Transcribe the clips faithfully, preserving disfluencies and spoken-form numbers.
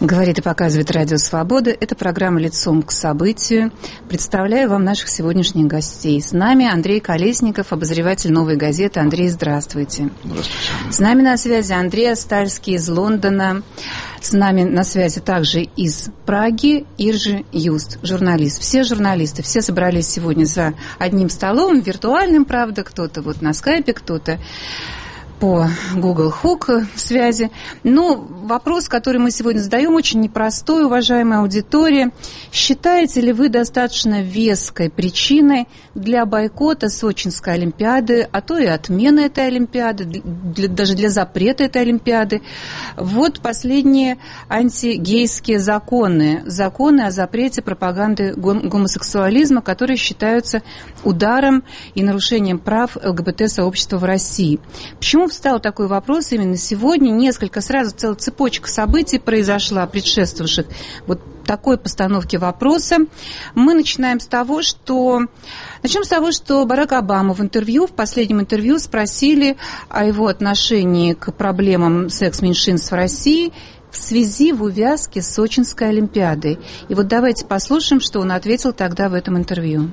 Говорит и показывает Радио Свобода. Это программа «Лицом к событию». Представляю вам наших сегодняшних гостей. С нами Андрей Колесников, обозреватель «Новой газеты». Андрей, здравствуйте. Здравствуйте. С нами на связи Андрей Астальский из Лондона. С нами на связи также из Праги Иржи Юст, журналист. Все журналисты, все собрались сегодня за одним столом, виртуальным, правда, кто-то вот на скайпе, кто-то по Google Hook связи. Но вопрос, который мы сегодня задаем, очень непростой, уважаемая аудитория. Считаете ли вы достаточно веской причиной для бойкота Сочинской Олимпиады, а то и отмены этой Олимпиады, для, даже для запрета этой Олимпиады, вот последние антигейские законы, законы о запрете пропаганды гомосексуализма, которые считаются ударом и нарушением прав ЛГБТ-сообщества в России? Почему встал такой вопрос именно сегодня? Несколько, сразу целая цепочка событий произошла, предшествовавших вот такой постановке вопроса. Мы начинаем с того, что... Начнем с того, что Барак Обама в интервью, в последнем интервью спросили о его отношении к проблемам секс-меньшинств в России в связи в увязке с Сочинской Олимпиадой. И вот давайте послушаем, что он ответил тогда в этом интервью.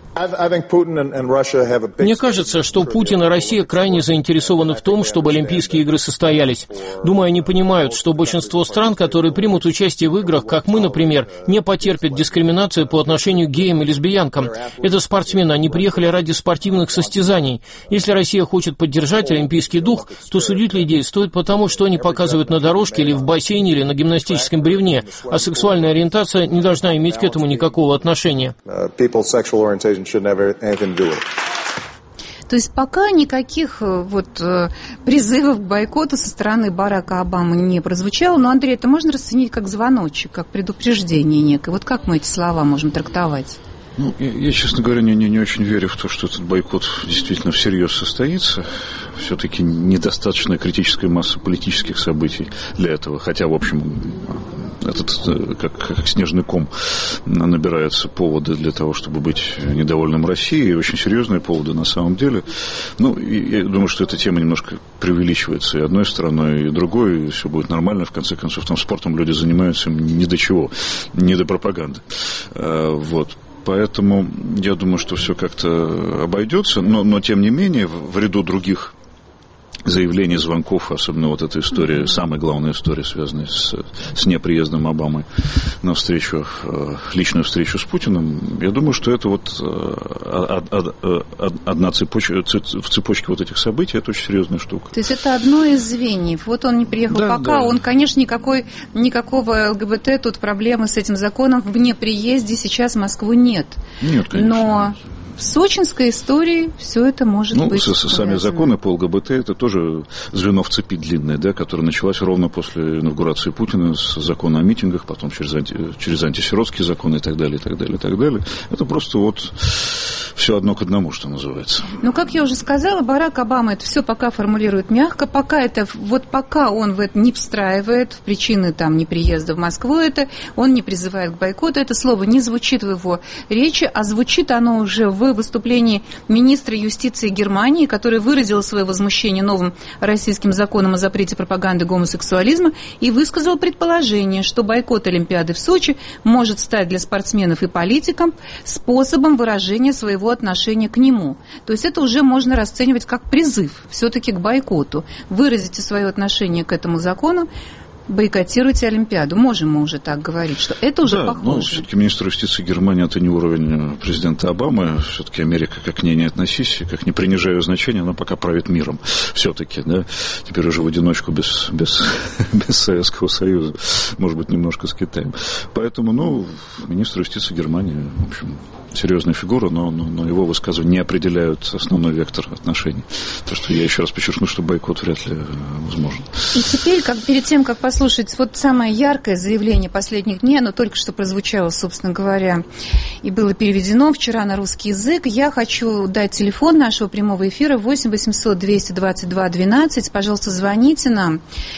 Мне кажется, что Путин и Россия крайне заинтересованы в том, чтобы Олимпийские игры состоялись. Думаю, они понимают, что большинство стран, которые примут участие в играх, как мы, например, не потерпят дискриминации по отношению к геям и лесбиянкам. Это спортсмены, они приехали ради спортивных состязаний. Если Россия хочет поддержать олимпийский дух, то судить людей стоит потому, что они показывают на дорожке или в бассейне, или на гимнастическом бревне, а сексуальная ориентация не должна иметь к этому никакого отношения. То есть пока никаких вот призывов к бойкоту со стороны Барака Обамы не прозвучало, но, Андрей, это можно расценить как звоночек, как предупреждение некое. Вот как мы эти слова можем трактовать? Ну, я, я, честно говоря, не, не, не очень верю в то, что этот бойкот действительно всерьез состоится. Все-таки недостаточно критическая масса политических событий для этого. Хотя, в общем, этот, как, как снежный ком, набираются поводы для того, чтобы быть недовольным Россией. Очень серьезные поводы на самом деле. Ну, и я думаю, что эта тема немножко преувеличивается и одной стороной, и другой. И все будет нормально. В конце концов, там спортом люди занимаются ни до чего, не до пропаганды. Вот. Поэтому я думаю, что все как-то обойдется, но, но тем не менее, в, в ряду других заявлений, звонков, особенно вот эта история, самая главная история, связанная с, с неприездом Обамы на встречу, личную встречу с Путиным, я думаю, что это вот одна цепочка, в цепочке вот этих событий, это очень серьезная штука. То есть это одно из звеньев. Вот он не приехал да, пока, да. Он, конечно, никакой, никакого ЛГБТ, тут проблемы с этим законом в неприезде сейчас в Москву нет. Нет, конечно. Но в сочинской истории все это может ну, быть. Ну, сами законы по ЛГБТ это тоже звено в цепи длинное, да, которое началось ровно после инаугурации Путина с закона о митингах, потом через, анти, через антисиротские законы и так далее, и так далее, и так далее. Это просто вот все одно к одному, что называется. Ну, как я уже сказала, Барак Обама это все пока формулирует мягко, пока это, вот пока он в это не встраивает, в причины там неприезда в Москву это, он не призывает к бойкоту, это слово не звучит в его речи, а звучит оно уже в выступлении министра юстиции Германии, который выразил свое возмущение новым российским законом о запрете пропаганды гомосексуализма и высказал предположение, что бойкот Олимпиады в Сочи может стать для спортсменов и политиков способом выражения своего отношения к нему. То есть это уже можно расценивать как призыв все-таки к бойкоту. Выразите свое отношение к этому закону, бойкотируйте Олимпиаду. Можем мы уже так говорить, что это уже да, похоже. Но все-таки министр юстиции Германии это не уровень президента Обамы. Все-таки Америка, как к ней не относись, как не принижая ее значения, она пока правит миром. Все-таки, да. Теперь уже в одиночку без, без, без Советского Союза. Может быть, немножко с Китаем. Поэтому, ну, министр юстиции Германии, в общем, серьезная фигура, но, но, но его высказывания не определяют основной вектор отношений. Так что я еще раз подчеркну, что бойкот вряд ли возможен. И теперь, как, перед тем, как послушать вот самое яркое заявление последних дней, оно только что прозвучало, собственно говоря, и было переведено вчера на русский язык, я хочу дать телефон нашего прямого эфира восемь восемьсот двести двадцать два двенадцать. Пожалуйста, звоните нам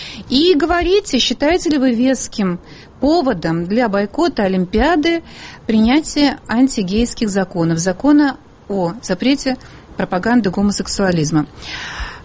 и говорите, считаете ли вы веским поводом для бойкота Олимпиады принятие антигейских законов, закона о запрете пропаганды гомосексуализма.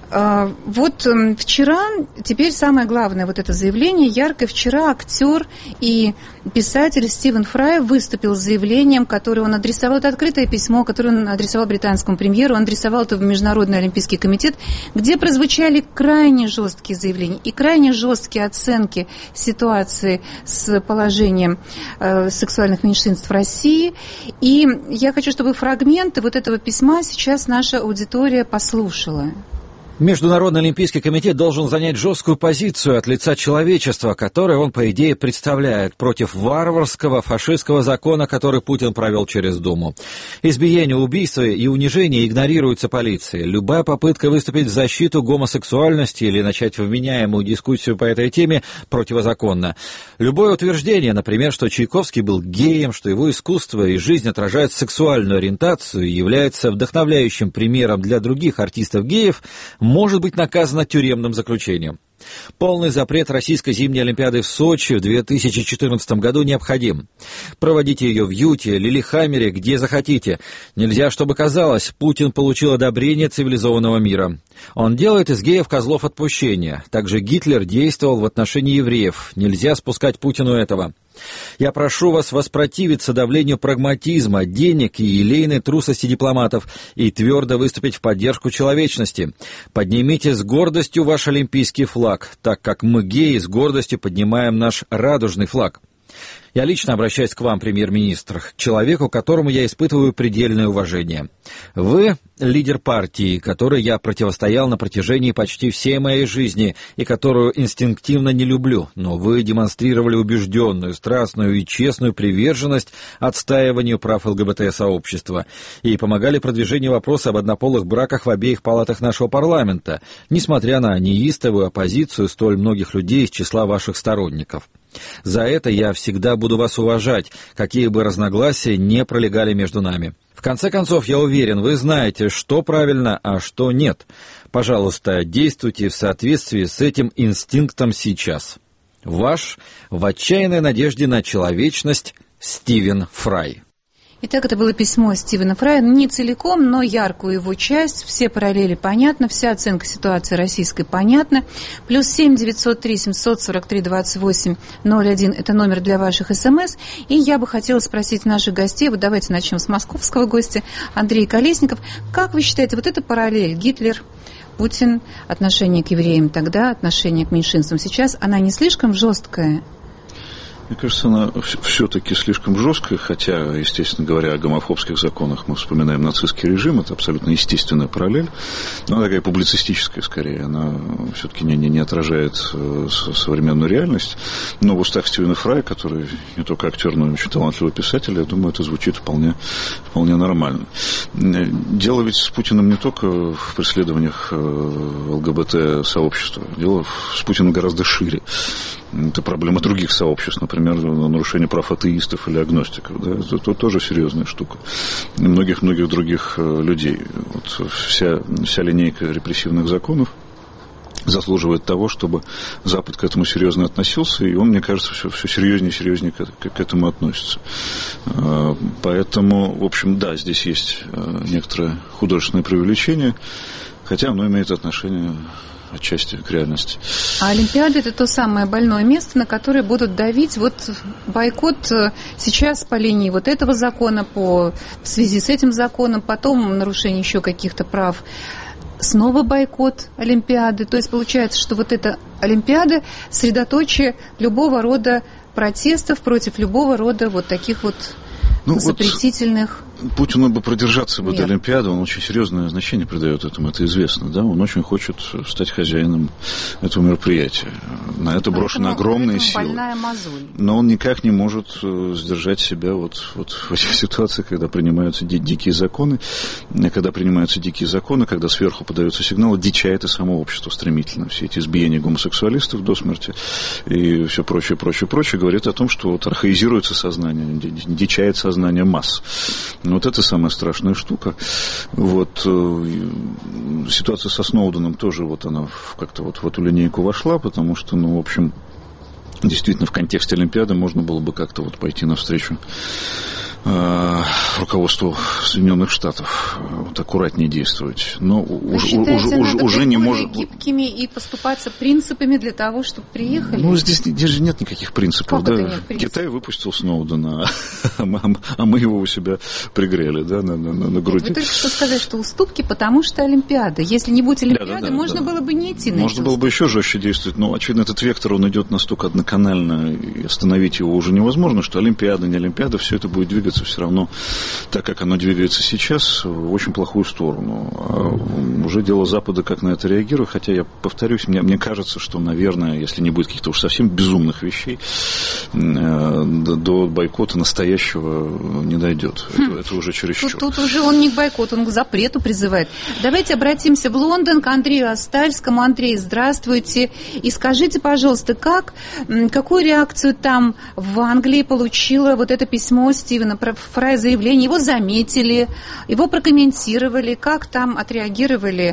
Вот вчера, теперь самое главное, вот это заявление яркое. Вчера актер и писатель Стивен Фрай выступил с заявлением, которое он адресовал, это открытое письмо, которое он адресовал британскому премьеру, он адресовал это в Международный олимпийский комитет, где прозвучали крайне жесткие заявления и крайне жесткие оценки ситуации с положением э, сексуальных меньшинств в России. И я хочу, чтобы фрагменты вот этого письма сейчас наша аудитория послушала. Международный олимпийский комитет должен занять жесткую позицию от лица человечества, которое он, по идее, представляет, против варварского фашистского закона, который Путин провел через Думу. Избиение, убийства и унижение игнорируются полицией. Любая попытка выступить в защиту гомосексуальности или начать вменяемую дискуссию по этой теме противозаконна. Любое утверждение, например, что Чайковский был геем, что его искусство и жизнь отражают сексуальную ориентацию и является вдохновляющим примером для других артистов-геев, может быть наказано тюремным заключением. Полный запрет российской зимней Олимпиады в Сочи в две тысячи четырнадцатом году необходим. Проводите ее в Юте, Лилихаммере, где захотите. Нельзя, чтобы казалось, Путин получил одобрение цивилизованного мира. Он делает из геев козлов отпущения. Также Гитлер действовал в отношении евреев. Нельзя спускать Путину этого. Я прошу вас воспротивиться давлению прагматизма, денег и елейной трусости дипломатов и твердо выступить в поддержку человечности. Поднимите с гордостью ваш олимпийский флаг, так как мы, геи, с гордостью поднимаем наш радужный флаг. Я лично обращаюсь к вам, премьер-министр, к человеку, которому я испытываю предельное уважение. Вы — лидер партии, которой я противостоял на протяжении почти всей моей жизни и которую инстинктивно не люблю, но вы демонстрировали убежденную, страстную и честную приверженность отстаиванию прав ЛГБТ-сообщества и помогали продвижению вопроса об однополых браках в обеих палатах нашего парламента, несмотря на неистовую оппозицию столь многих людей из числа ваших сторонников. За это я всегда буду вас уважать, какие бы разногласия не пролегали между нами. В конце концов, я уверен, вы знаете, что правильно, а что нет. Пожалуйста, действуйте в соответствии с этим инстинктом сейчас. Ваш, в отчаянной надежде на человечность, Стивен Фрай. Итак, это было письмо Стивена Фрая, не целиком, но яркую его часть, все параллели понятны, вся оценка ситуации российской понятна. Плюс семь девятьсот три семьсот сорок три двадцать восемь ноль один – это номер для ваших смс. И я бы хотела спросить наших гостей, вот давайте начнем с московского гостя, Андрей Колесников. Как вы считаете, вот эта параллель Гитлер, Путин, отношение к евреям тогда, отношение к меньшинствам сейчас, она не слишком жесткая? Мне кажется, она все-таки слишком жесткая, хотя, естественно говоря, о гомофобских законах мы вспоминаем нацистский режим, это абсолютно естественная параллель, но она такая публицистическая скорее, она все-таки не, не, не отражает современную реальность, но в устах Стивена Фрая, который не только актер, но и очень талантливый писатель, я думаю, это звучит вполне, вполне нормально. Дело ведь с Путиным не только в преследованиях ЛГБТ-сообщества, дело с Путиным гораздо шире. Это проблема других сообществ, например, нарушение прав атеистов или агностиков. Да? Это, это тоже серьезная штука. И многих-многих других людей. Вот вся, вся линейка репрессивных законов заслуживает того, чтобы Запад к этому серьезно относился, и он, мне кажется, все, все серьезнее и серьезнее к, к, к этому относится. Поэтому, в общем, да, здесь есть некоторое художественное преувеличение, хотя оно имеет отношение отчасти к реальности. А Олимпиада – это то самое больное место, на которое будут давить вот бойкот сейчас по линии вот этого закона, по, в связи с этим законом, потом нарушение еще каких-то прав. Снова бойкот Олимпиады. То есть получается, что вот эта Олимпиада – средоточие любого рода протестов против любого рода вот таких вот ну, запретительных... Вот Путину бы продержаться бы до Олимпиады, он очень серьезное значение придает этому, это известно, да, он очень хочет стать хозяином этого мероприятия. На это брошены огромные силы. Но он никак не может сдержать себя вот, вот в этих ситуациях, когда принимаются ди- дикие законы, когда принимаются дикие законы, когда сверху подаются сигналы, дичает и само общество стремительно. Все эти избиения гомосексуалистов до смерти и все прочее, прочее, прочее говорит о том, что вот архаизируется сознание, дичает сознание масс. Вот это самая страшная штука. Вот, ситуация со Сноуденом тоже вот она как-то вот в эту линейку вошла, потому что, ну, в общем, действительно в контексте Олимпиады можно было бы как-то вот пойти навстречу руководству Соединенных Штатов вот аккуратнее действовать. Но Вы уж, считаете, уж, надо уже быть не более может... гибкими и поступаться принципами для того, чтобы приехали? Ну, здесь, здесь же нет никаких принципов. Как Да? это нет принципов? Китай выпустил Сноудена, а мы его у себя пригрели, да, на, на, на груди. Вы только что сказали, что уступки, потому что Олимпиада. Если не будь Олимпиады, да, да, да, можно да. было бы не идти на Можно эти было бы еще жестче действовать, но, очевидно, этот вектор, он идет настолько одноканально, и остановить его уже невозможно, что Олимпиада, не Олимпиада, все это будет двигаться все равно так, как оно двигается сейчас, в очень плохую сторону. А уже дело Запада, как на это реагирует, хотя, я повторюсь, мне, мне кажется, что, наверное, если не будет каких-то уж совсем безумных вещей, до бойкота настоящего не дойдет. Хм. Это, это уже чересчур. Тут, тут уже он не к бойкоту, он к запрету призывает. Давайте обратимся в Лондон к Андрею Остальскому. Андрей, здравствуйте. И скажите, пожалуйста, как, какую реакцию там в Англии получило вот это письмо Стивена Фрая, заявление? Его заметили, его прокомментировали, как там отреагировали,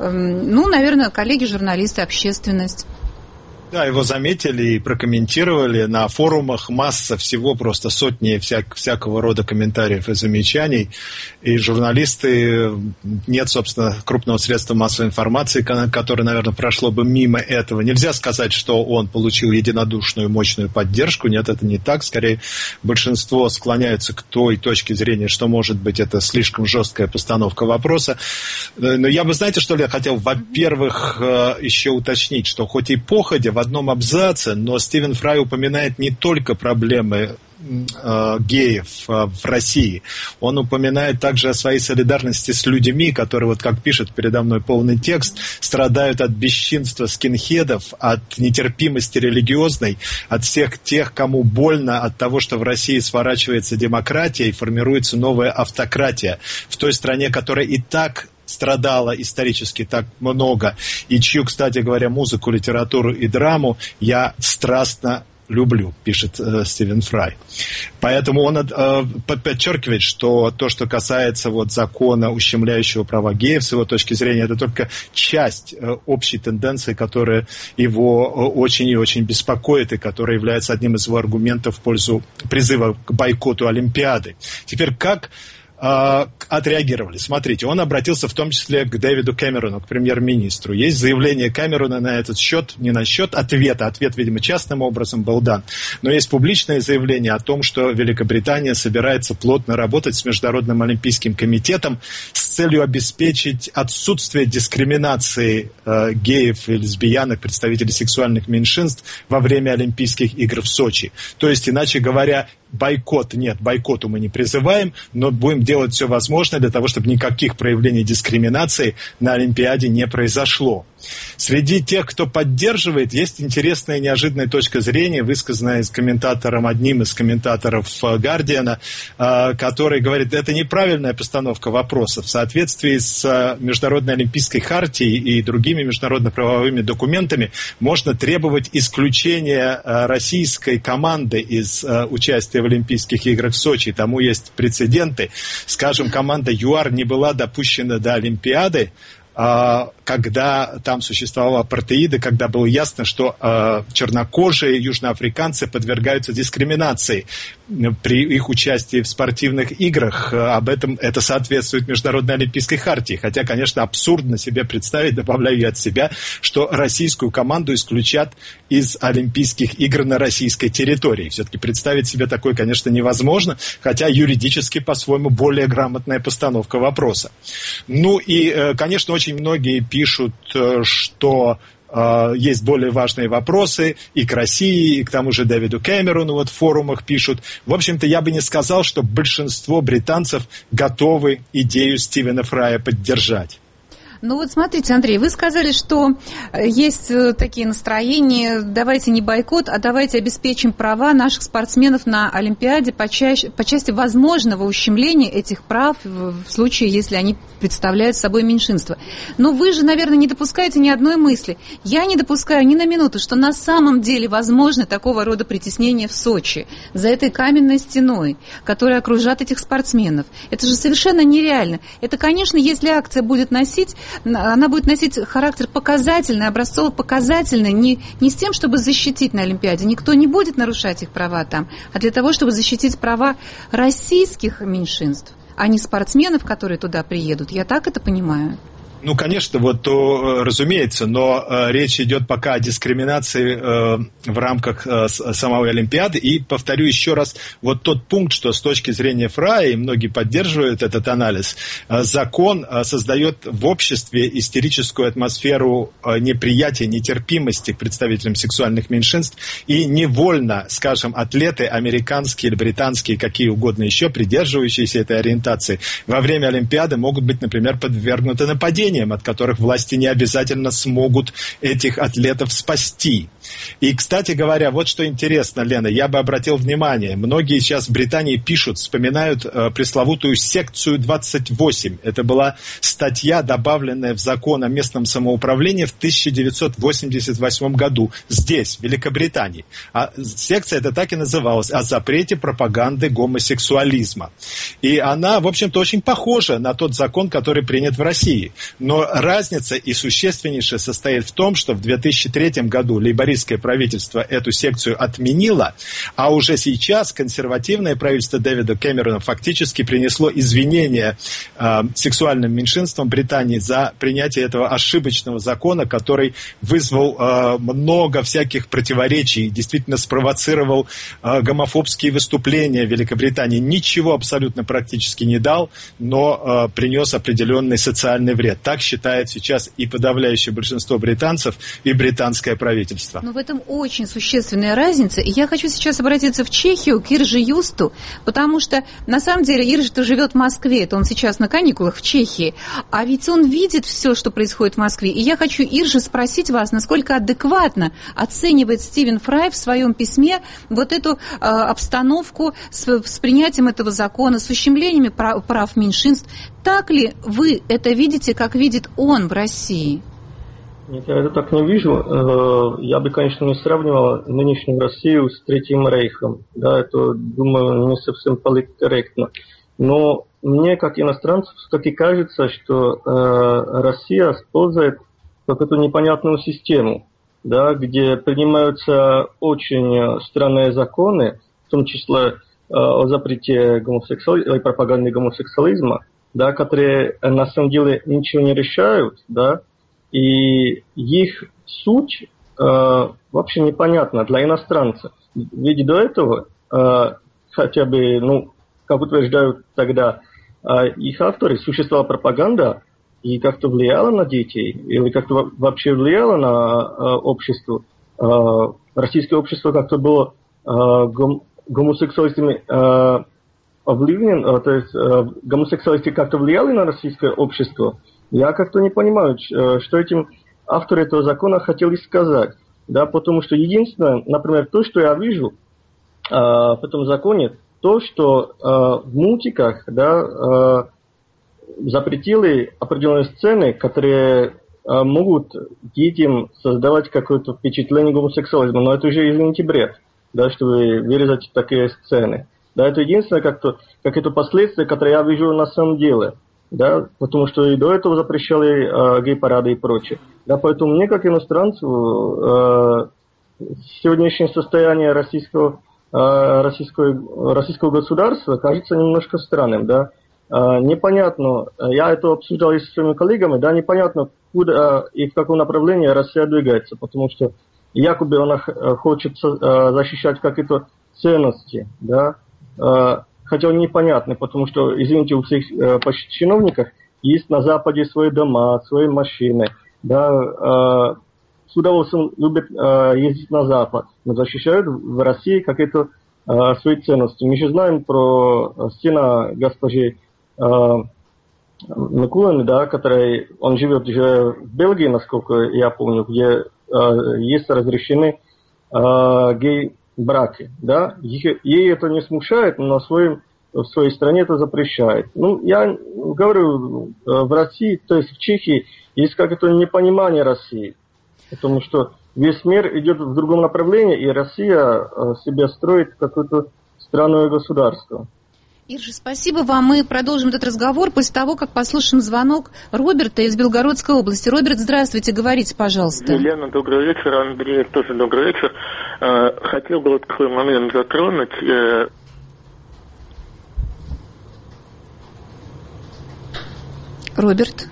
ну, наверное, коллеги-журналисты, общественность? Да, его заметили и прокомментировали. На форумах масса всего, просто сотни всяк, всякого рода комментариев и замечаний. И журналисты, нет, собственно, крупного средства массовой информации, которое, наверное, прошло бы мимо этого. Нельзя сказать, что он получил единодушную мощную поддержку. Нет, это не так. Скорее, большинство склоняются к той точке зрения, что, может быть, это слишком жесткая постановка вопроса. Но я бы, знаете, что ли, я хотел, во-первых, еще уточнить, что хоть и походя в одном абзаце, но Стивен Фрай упоминает не только проблемы э, геев э, в России. Он упоминает также о своей солидарности с людьми, которые, вот как пишет передо мной полный текст, страдают от бесчинства скинхедов, от нетерпимости религиозной, от всех тех, кому больно от того, что в России сворачивается демократия и формируется новая автократия. В той стране, которая и так страдала исторически так много, и чью, кстати говоря, музыку, литературу и драму я страстно люблю, пишет э, Стивен Фрай. Поэтому он э, подчеркивает, что то, что касается вот, закона, ущемляющего права геев, с его точки зрения, это только часть э, общей тенденции, которая его э, очень и очень беспокоит, и которая является одним из его аргументов в пользу призыва к бойкоту Олимпиады. Теперь как отреагировали. Смотрите, он обратился в том числе к Дэвиду Кэмерону, к премьер-министру. Есть заявление Кэмерона на этот счет, не на счет ответа. Ответ, видимо, частным образом был дан. Но есть публичное заявление о том, что Великобритания собирается плотно работать с Международным олимпийским комитетом с целью обеспечить отсутствие дискриминации э, геев и лесбиянок, представителей сексуальных меньшинств во время Олимпийских игр в Сочи. То есть, иначе говоря, бойкот нет, бойкоту мы не призываем, но будем делать все возможное для того, чтобы никаких проявлений дискриминации на Олимпиаде не произошло. Среди тех, кто поддерживает, есть интересная и неожиданная точка зрения, высказанная с комментатором, одним из комментаторов Гардиана, который говорит, это неправильная постановка вопроса. В соответствии с Международной олимпийской хартией и другими международно-правовыми документами можно требовать исключения российской команды из участия в Олимпийских играх в Сочи. Тому есть прецеденты. Скажем, команда ЮАР не была допущена до Олимпиады, когда там существовала апартеид, когда было ясно, что э, чернокожие южноафриканцы подвергаются дискриминации при их участии в спортивных играх. Об этом это соответствует Международной олимпийской хартии. Хотя, конечно, абсурдно себе представить, добавляю я от себя, что российскую команду исключат из Олимпийских игр на российской территории. Все-таки представить себе такое, конечно, невозможно, хотя юридически, по-своему, более грамотная постановка вопроса. Ну и, э, конечно, очень многие пишут, что э, есть более важные вопросы и к России, и к тому же Дэвиду Кэмерону вот в форумах пишут. В общем-то, я бы не сказал, что большинство британцев готовы идею Стивена Фрая поддержать. Ну вот смотрите, Андрей, вы сказали, что есть такие настроения, давайте не бойкот, а давайте обеспечим права наших спортсменов на Олимпиаде по, чаще, по части возможного ущемления этих прав в случае, если они представляют собой меньшинство. Но вы же, наверное, не допускаете ни одной мысли. Я не допускаю ни на минуту, что на самом деле возможно такого рода притеснение в Сочи за этой каменной стеной, которая окружает этих спортсменов. Это же совершенно нереально. Это, конечно, если акция будет носить она будет носить характер показательный, образцово-показательный, не, не с тем, чтобы защитить на Олимпиаде. Никто не будет нарушать их права там, а для того, чтобы защитить права российских меньшинств, а не спортсменов, которые туда приедут. Я так это понимаю. Ну, конечно, вот то, разумеется, но э, речь идет пока о дискриминации э, в рамках э, самой Олимпиады. И повторю еще раз, вот тот пункт, что с точки зрения ФРА, и многие поддерживают этот анализ, э, закон э, создает в обществе истерическую атмосферу э, неприятия, нетерпимости к представителям сексуальных меньшинств. И невольно, скажем, атлеты американские или британские, какие угодно еще, придерживающиеся этой ориентации, во время Олимпиады могут быть, например, подвергнуты нападениям, от которых власти не обязательно смогут этих атлетов спасти. И, кстати говоря, вот что интересно, Лена, я бы обратил внимание, многие сейчас в Британии пишут, вспоминают э, пресловутую секцию двадцать восемь. Это была статья, добавленная в закон о местном самоуправлении в тысяча девятьсот восемьдесят восьмом году, здесь, в Великобритании. А секция эта так и называлась «О запрете пропаганды гомосексуализма». И она, в общем-то, очень похожа на тот закон, который принят в России. Но разница и существеннейшая состоит в том, что в две тысячи третьем году лейбористское правительство эту секцию отменило, а уже сейчас консервативное правительство Дэвида Кэмерона фактически принесло извинения э, сексуальным меньшинствам Британии за принятие этого ошибочного закона, который вызвал э, много всяких противоречий, действительно спровоцировал э, гомофобские выступления в Великобритании. Ничего абсолютно практически не дал, но э, принес определенный социальный вред. Так считает сейчас и подавляющее большинство британцев, и британское правительство. Но в этом очень существенная разница. И я хочу сейчас обратиться в Чехию, к Ирже Юсту, потому что, на самом деле, Иржа-то живет в Москве, это он сейчас на каникулах в Чехии, а ведь он видит все, что происходит в Москве. И я хочу, Иржа, спросить вас, насколько адекватно оценивает Стивен Фрай в своем письме вот эту э, обстановку с, с принятием этого закона, с ущемлениями прав, прав меньшинств. Так ли вы это видите, как видит он в России? Нет, я это так не вижу. Я бы, конечно, не сравнивал нынешнюю Россию с Третьим Рейхом. Да, это, думаю, не совсем политкорректно. Но мне, как иностранцу, все-таки кажется, что Россия использует какую-то непонятную систему, да, где принимаются очень странные законы, в том числе о запрете гомосексуализма или пропаганды гомосексуализма, да, которые на самом деле ничего не решают, да, и их суть э, вообще непонятна для иностранца. Ведь до этого э, хотя бы, ну, как утверждают тогда э, их авторы, существовала пропаганда и как-то влияла на детей, или как-то вообще влияла на э, общество. Э, российское общество как-то было э, гом- гомосексуалистами э, Обливнен, то есть гомосексуалисты как-то влияли на российское общество. Я как-то не понимаю, что этим авторы этого закона хотели сказать. Да, потому что единственное, например, то, что я вижу в этом законе, то, что в мультиках, да, запретили определенные сцены, которые могут детям создавать какое-то впечатление гомосексуализма. Но это уже, извините, бред, да, чтобы вырезать такие сцены. Да, это единственное, как-то, как это последствия, которые я вижу на самом деле. Да, потому что и до этого запрещали э, гей-парады и прочее. Да, поэтому мне, как иностранцу, э, сегодняшнее состояние российского, э, российского, российского государства кажется немножко странным. Да. Э, непонятно, я это обсуждал и со своими коллегами, да, непонятно, куда э, и в каком направлении Россия двигается, потому что якобы она хочет э, защищать какие-то ценности, да, хотя он непонятный, потому что, извините, у всех э, почти чиновников есть на Западе свои дома, свои машины, да, э, с удовольствием любят э, ездить на Запад, но защищают в России какие-то э, свои ценности. Мы же знаем про сына госпожи э, Микулиной, да, который, он живет уже в Бельгии, насколько я помню, где э, есть разрешены э, гей браки, да, ей это не смущает, но в, своем, в своей стране это запрещает. Ну, я говорю, в России, то есть в Чехии, есть какое-то непонимание России, потому что весь мир идет в другом направлении, и Россия себя строит какое-то странное государство. Иржи, спасибо вам. Мы продолжим этот разговор после того, как послушаем звонок Роберта из Белгородской области. Роберт, здравствуйте, говорите, пожалуйста. Елена, добрый вечер. Андрей, тоже добрый вечер. Хотел бы вот такой момент затронуть. Роберт.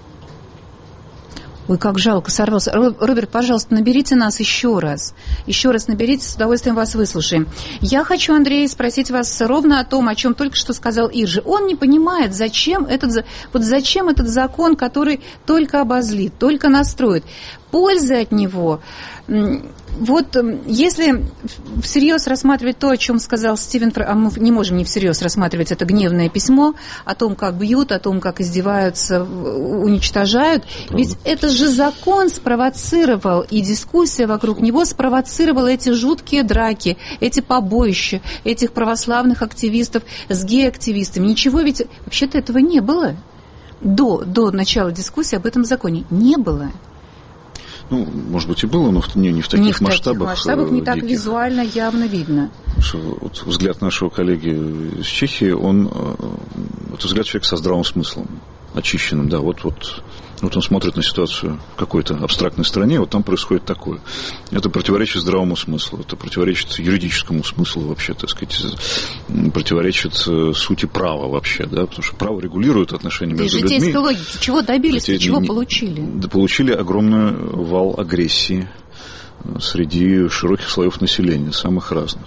Ой, как жалко, сорвался. Роберт, пожалуйста, наберите нас еще раз. Еще раз наберите, с удовольствием вас выслушаем. Я хочу, Андрей, спросить вас ровно о том, о чем только что сказал Иржи. Он не понимает, зачем этот, вот зачем этот закон, который только обозлит, только настроит. Пользы от него. Вот если всерьез рассматривать то, о чем сказал Стивен, а мы не можем не всерьез рассматривать это гневное письмо, о том, как бьют, о том, как издеваются, уничтожают, ведь это же закон спровоцировал, и дискуссия вокруг него спровоцировала эти жуткие драки, эти побоища, этих православных активистов с гей-активистами. Ничего ведь вообще-то этого не было. До, до начала дискуссии об этом законе не было. Ну, может быть, и было, но не, не в таких не в масштабах. Таких масштабах не так визуально явно видно. Вот взгляд нашего коллеги из Чехии, он, это взгляд человека со здравым смыслом, очищенным, да, вот, вот, вот он смотрит на ситуацию в какой-то абстрактной стране, вот там происходит такое. Это противоречит здравому смыслу, это противоречит юридическому смыслу вообще, так сказать, противоречит сути права вообще, да, потому что право регулирует отношения между людьми. Житейской логики, чего добились, Хотя, чего не, получили? Да, получили огромный вал агрессии среди широких слоев населения, самых разных.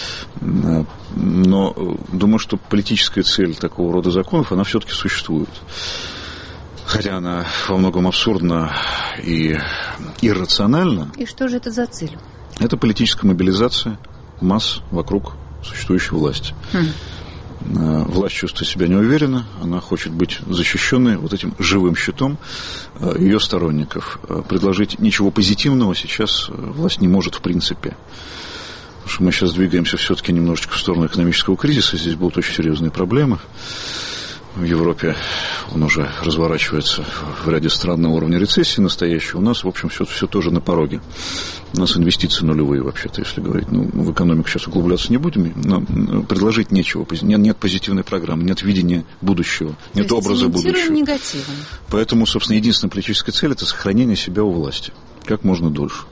Но думаю, что политическая цель такого рода законов, она все-таки существует. Хотя она во многом абсурдна и иррациональна. И что же это за цель? Это политическая мобилизация масс вокруг существующей власти. Хм. Власть чувствует себя неуверенно, она хочет быть защищенной вот этим живым щитом ее сторонников. Предложить ничего позитивного сейчас власть не может в принципе. Потому что мы сейчас двигаемся все-таки немножечко в сторону экономического кризиса, здесь будут очень серьезные проблемы. В Европе он уже разворачивается в ряде стран на уровне рецессии настоящей. У нас, в общем, все, все тоже на пороге. У нас инвестиции нулевые, вообще-то, если говорить. Ну, в экономику сейчас углубляться не будем, но предложить нечего. Нет, нет позитивной программы, нет видения будущего, нет То образа будущего. Негативом. Поэтому, собственно, единственная политическая цель – это сохранение себя у власти как можно дольше.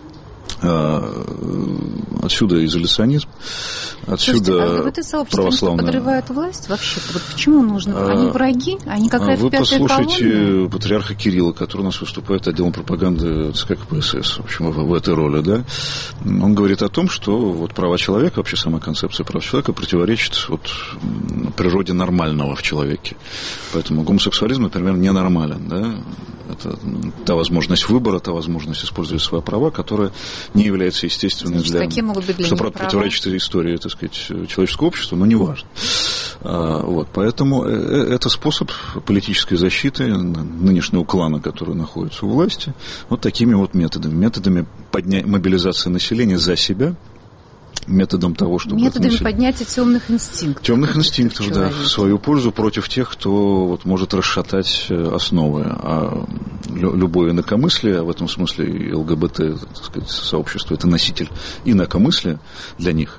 Отсюда изоляционизм, отсюда Слушайте, а вот это сообщество, православное... они подрывают власть вообще? Вот почему нужно? Они враги? Они какая-то Вы пятая послушайте колонна? патриарха Кирилла, который у нас выступает отделом пропаганды ЦК КПСС, в общем, в, в этой роли, да. Он говорит о том, что вот права человека, вообще сама концепция прав человека противоречит вот природе нормального в человеке. Поэтому гомосексуализм, например, ненормален, да. Это та возможность выбора, та возможность использовать свои права, которая не является естественной. Значит, для... какие могут быть для что, них правда, права? противоречит истории, так сказать, человеческого общества, но не важно. А, вот, поэтому это способ политической защиты нынешнего клана, который находится у власти, вот такими вот методами. Методами подня... мобилизации населения за себя, методом того, чтобы... Методами поднятия темных инстинктов. Темных инстинктов, да, в свою пользу против тех, кто вот, может расшатать основы. А любое инакомыслие, в этом смысле и ЛГБТ, так сказать, сообщество, это носитель инакомыслия для них.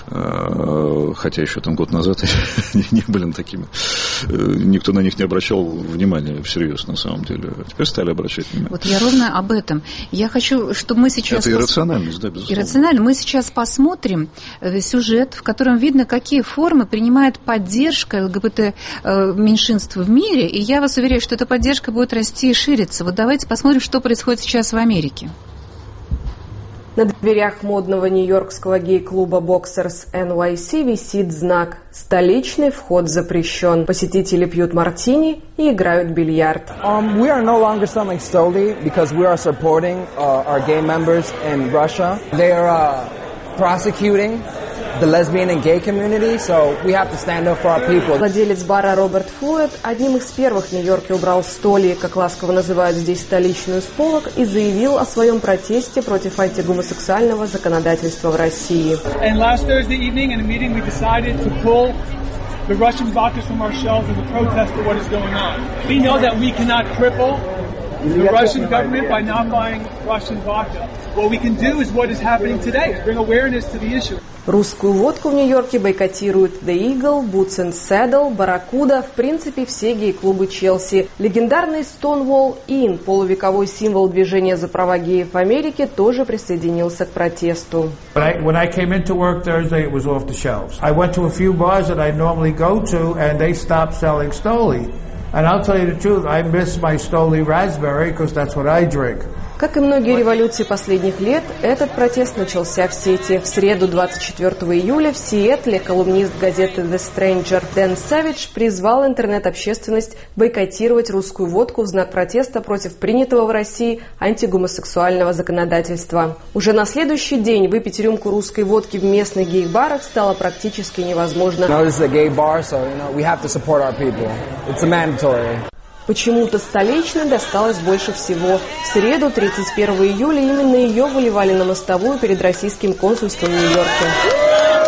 Хотя еще там год назад они не были такими. Никто на них не обращал внимания всерьез, на самом деле. Теперь стали обращать внимание. Вот я ровно об этом. Я хочу, чтобы мы сейчас... Это иррациональность, да, безусловно. Иррационально. Мы сейчас посмотрим сюжет, в котором видно, какие формы принимает поддержка ЛГБТ-меньшинств в мире, и я вас уверяю, что эта поддержка будет расти и шириться. Вот давайте посмотрим, что происходит сейчас в Америке. На дверях модного нью-йоркского гей-клуба Boxers эн уай си висит знак «Столичный вход запрещен». Посетители пьют мартини и играют в бильярд. Um, we are no longer selling solely because we are supporting uh, our gay members in Russia. They are uh, prosecuting the lesbian and gay community, so we have to stand up for our people. Владелец бара Роберт Флойд одним из первых в Нью-Йорке убрал столи, как ласково называют здесь столичную, с полок и заявил о своем протесте против антигомосексуального законодательства в России. And last Thursday evening in a meeting we decided to pull the Russian vodkas from our shelves as a protest to what is going on. We know that we cannot cripple the Russian government by not buying Russian vodka. What we can do is what is happening today, is bring awareness to the issue. Русскую водку в Нью-Йорке бойкотируют The Eagle, Boots and Saddle, Barracuda, в принципе, все гей-клубы Челси. Легендарный Stonewall Inn, полувековой символ движения за права геев в Америке, тоже присоединился к протесту. When I, when I came into work Thursday, it was off the shelves. I went to a few bars that I normally go to, and they stopped selling Stoli. And I'll tell you the truth, I miss my Stoli raspberry, because that's what I drink. Как и многие революции последних лет, этот протест начался в сети. В среду, двадцать четвёртого июля, в Сиэтле колумнист газеты The Stranger Дэн Савидж призвал интернет-общественность бойкотировать русскую водку в знак протеста против принятого в России антигомосексуального законодательства. Уже на следующий день выпить рюмку русской водки в местных гей-барах стало практически невозможно. Почему-то столичной досталось больше всего. В среду, тридцать первого июля, именно ее выливали на мостовую перед российским консульством в Нью-Йорке.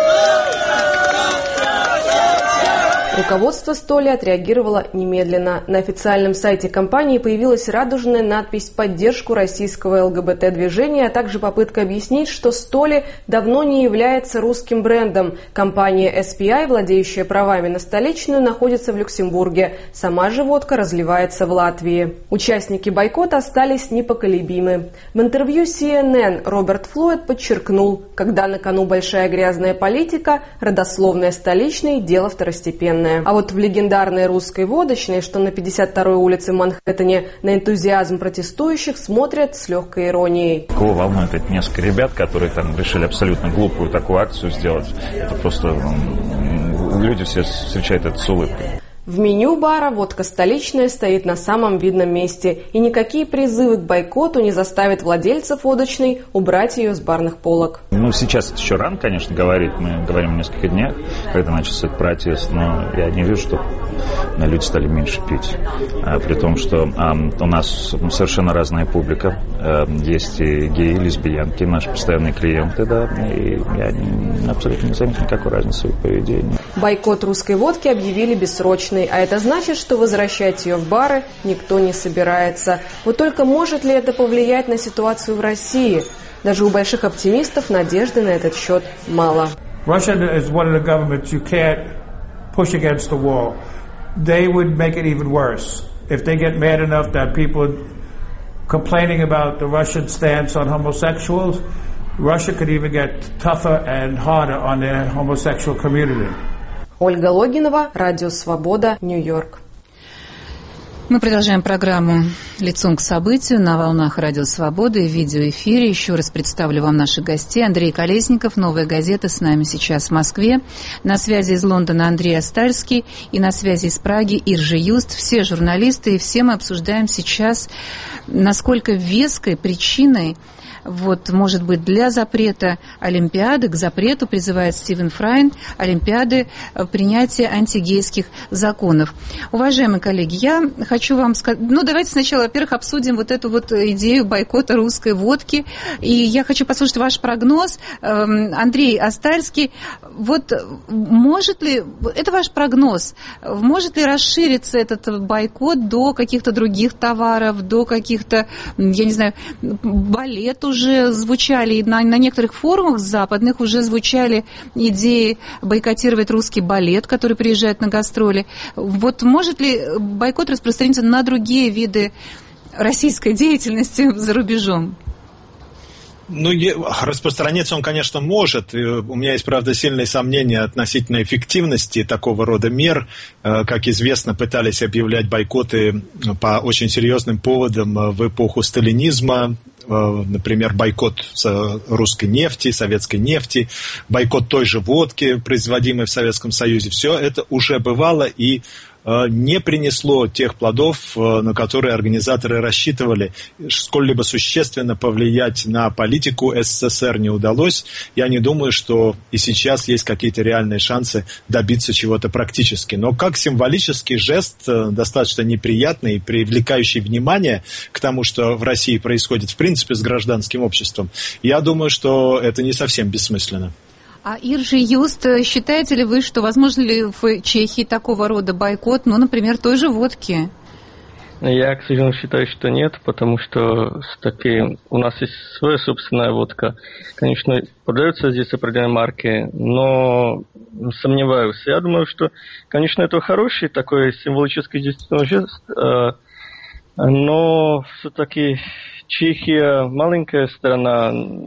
Руководство Столи отреагировало немедленно. На официальном сайте компании появилась радужная надпись «Поддержку российского ЛГБТ-движения», а также попытка объяснить, что Столи давно не является русским брендом. Компания эс пи ай, владеющая правами на столичную, находится в Люксембурге. Сама же водка разливается в Латвии. Участники бойкота остались непоколебимы. В интервью си эн эн Роберт Флойд подчеркнул, когда на кону большая грязная политика, родословная столичной – дело второстепенное. А вот в легендарной русской водочной, что на пятьдесят второй улице в Манхэттене, на энтузиазм протестующих смотрят с легкой иронией. Кого волнует это несколько ребят, которые там решили абсолютно глупую такую акцию сделать. Это просто люди все встречают это с улыбкой. В меню бара водка столичная стоит на самом видном месте, и никакие призывы к бойкоту не заставят владельцев водочной убрать ее с барных полок. Ну, сейчас это еще рано, конечно, говорить. Мы говорим несколько дней, когда начался этот протест, но я не вижу, что люди стали меньше пить. А, при том, что а, у нас совершенно разная публика. А, есть и геи, лесбиянки, наши постоянные клиенты, да, и я не, абсолютно не заметил никакой разницы в поведении. Бойкот русской водки объявили бессрочный, а это значит, что возвращать ее в бары никто не собирается. Вот только может ли это повлиять на ситуацию в России? Даже у больших оптимистов надежды на этот счет мало. Russia is one of the governments you can't push against the wall. They would make it even worse if they get mad enough that people are complaining about the Russian stance on homosexuals. Russia could even get tougher and harder on their homosexual community. Ольга Логинова, Радио Свобода, Нью-Йорк. Мы продолжаем программу «Лицом к событию» на волнах Радио Свободы и в видеоэфире. Еще раз представлю вам наших гостей. Андрей Колесников, «Новая газета», с нами сейчас в Москве. На связи из Лондона Андрей Астальский и на связи из Праги Иржи Юст. Все журналисты, и все мы обсуждаем сейчас, насколько веской причиной вот, может быть, для запрета Олимпиады, к запрету призывает Стивен Фрайн, Олимпиады, принятия антигейских законов. Уважаемые коллеги, я хочу вам сказать, ну, давайте сначала, во-первых, обсудим вот эту вот идею бойкота русской водки, и я хочу послушать ваш прогноз. Андрей Астальский, вот может ли, это ваш прогноз, может ли расшириться этот бойкот до каких-то других товаров, до каких-то, я не знаю, балет уже звучали, и на, на некоторых форумах западных уже звучали идеи бойкотировать русский балет, который приезжает на гастроли. Вот может ли бойкот распространиться на другие виды российской деятельности за рубежом? Ну, распространиться он, конечно, может. У меня есть, правда, сильные сомнения относительно эффективности такого рода мер. Как известно, пытались объявлять бойкоты по очень серьезным поводам в эпоху сталинизма. Например, бойкот русской нефти, советской нефти, бойкот той же водки, производимой в Советском Союзе. Все это уже бывало и не принесло тех плодов, на которые организаторы рассчитывали. Сколь-либо существенно повлиять на политику СССР не удалось. Я не думаю, что и сейчас есть какие-то реальные шансы добиться чего-то практически. Но как символический жест, достаточно неприятный и привлекающий внимание к тому, что в России происходит в принципе с гражданским обществом, я думаю, что это не совсем бессмысленно. А Иржи Юст, считаете ли вы, что возможно ли в Чехии такого рода бойкот, ну, например, той же водки? Я, к сожалению, считаю, что нет, потому что таки, у нас есть своя собственная водка. Конечно, продаются здесь определенные марки, но сомневаюсь. Я думаю, что, конечно, это хороший такой символический действительно жест, но все-таки Чехия маленькая страна,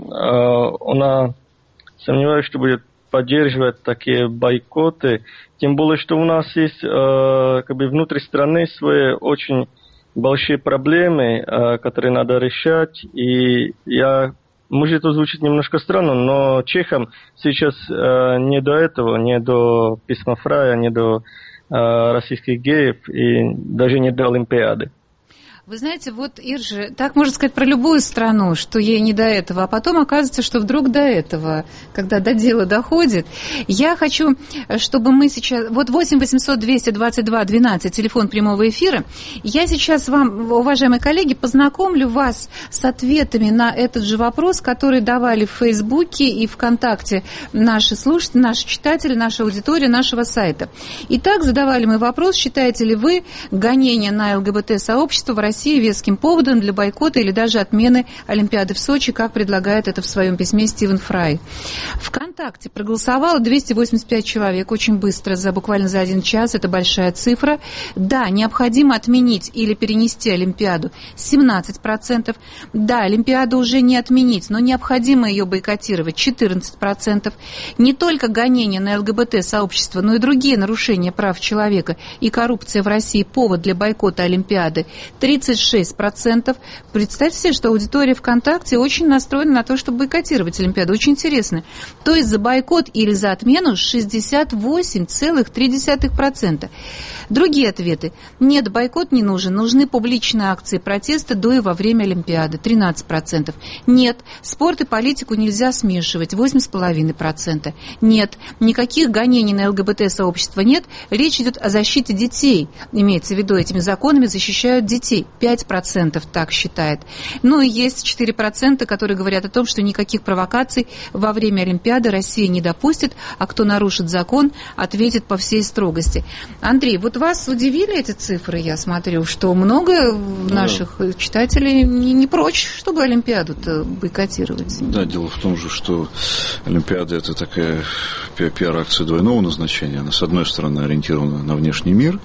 она, сомневаюсь, что будет поддерживать такие бойкоты, тем более, что у нас есть как бы внутри страны свои очень большие проблемы, которые надо решать, и я, может, это звучит немножко странно, но чехам сейчас не до этого, не до письма Фрая, не до российских геев и даже не до Олимпиады. Вы знаете, вот, Иржи, так можно сказать про любую страну, что ей не до этого, а потом оказывается, что вдруг до этого, когда до дела доходит. Я хочу, чтобы мы сейчас... Вот восемь восемьсот двести двадцать два двенадцать, телефон прямого эфира. Я сейчас вам, уважаемые коллеги, познакомлю вас с ответами на этот же вопрос, который давали в Фейсбуке и ВКонтакте наши слушатели, наши читатели, наша аудитория нашего сайта. Итак, задавали мы вопрос, считаете ли вы гонения на ЛГБТ-сообщество в России России веским поводом для бойкота или даже отмены Олимпиады в Сочи, как предлагает это в своем письме Стивен Фрай. ВКонтакте проголосовало двести восемьдесят пять человек, очень быстро, за буквально за один час, это большая цифра. Да, необходимо отменить или перенести Олимпиаду, семнадцать процентов. Да, Олимпиаду уже не отменить, но необходимо ее бойкотировать, четырнадцать процентов. Не только гонения на ЛГБТ-сообщество, но и другие нарушения прав человека и коррупция в России повод для бойкота Олимпиады, тридцать шесть процентов. Представьте себе, что аудитория ВКонтакте очень настроена на то, чтобы бойкотировать Олимпиаду. Очень интересно. То есть за бойкот или за отмену шестьдесят восемь целых три десятых процента. Другие ответы. Нет, бойкот не нужен. Нужны публичные акции протеста до и во время Олимпиады. тринадцать процентов. Нет, спорт и политику нельзя смешивать. восемь целых пять десятых процента. Нет, никаких гонений на ЛГБТ-сообщество нет. Речь идет о защите детей. Имеется в виду, этими законами защищают детей. пять процентов так считает. Ну и есть четыре процента, которые говорят о том, что никаких провокаций во время Олимпиады Россия не допустит, а кто нарушит закон, ответит по всей строгости. Андрей, вот вас удивили эти цифры, я смотрю, что много наших да. читателей не, не прочь, чтобы Олимпиаду-то бойкотировать. Да, дело в том же, что Олимпиада – это такая пиар-акция двойного назначения. Она, с одной стороны, ориентирована на внешний мир,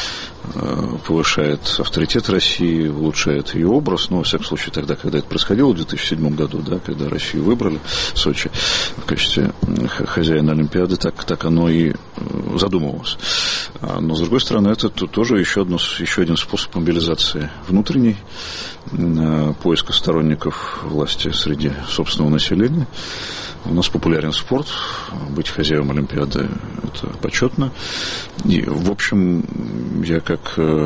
повышает авторитет России, улучшает ее образ, но, во всяком случае, тогда, когда это происходило, в две тысячи седьмом году, да, когда Россию выбрали в Сочи в качестве хозяина Олимпиады, так, так оно и задумывалось. Но, с другой стороны, это тоже еще, одно, еще один способ мобилизации внутренней, поиска сторонников власти среди собственного населения. У нас популярен спорт, быть хозяином Олимпиады – это почетно. И, в общем, я как,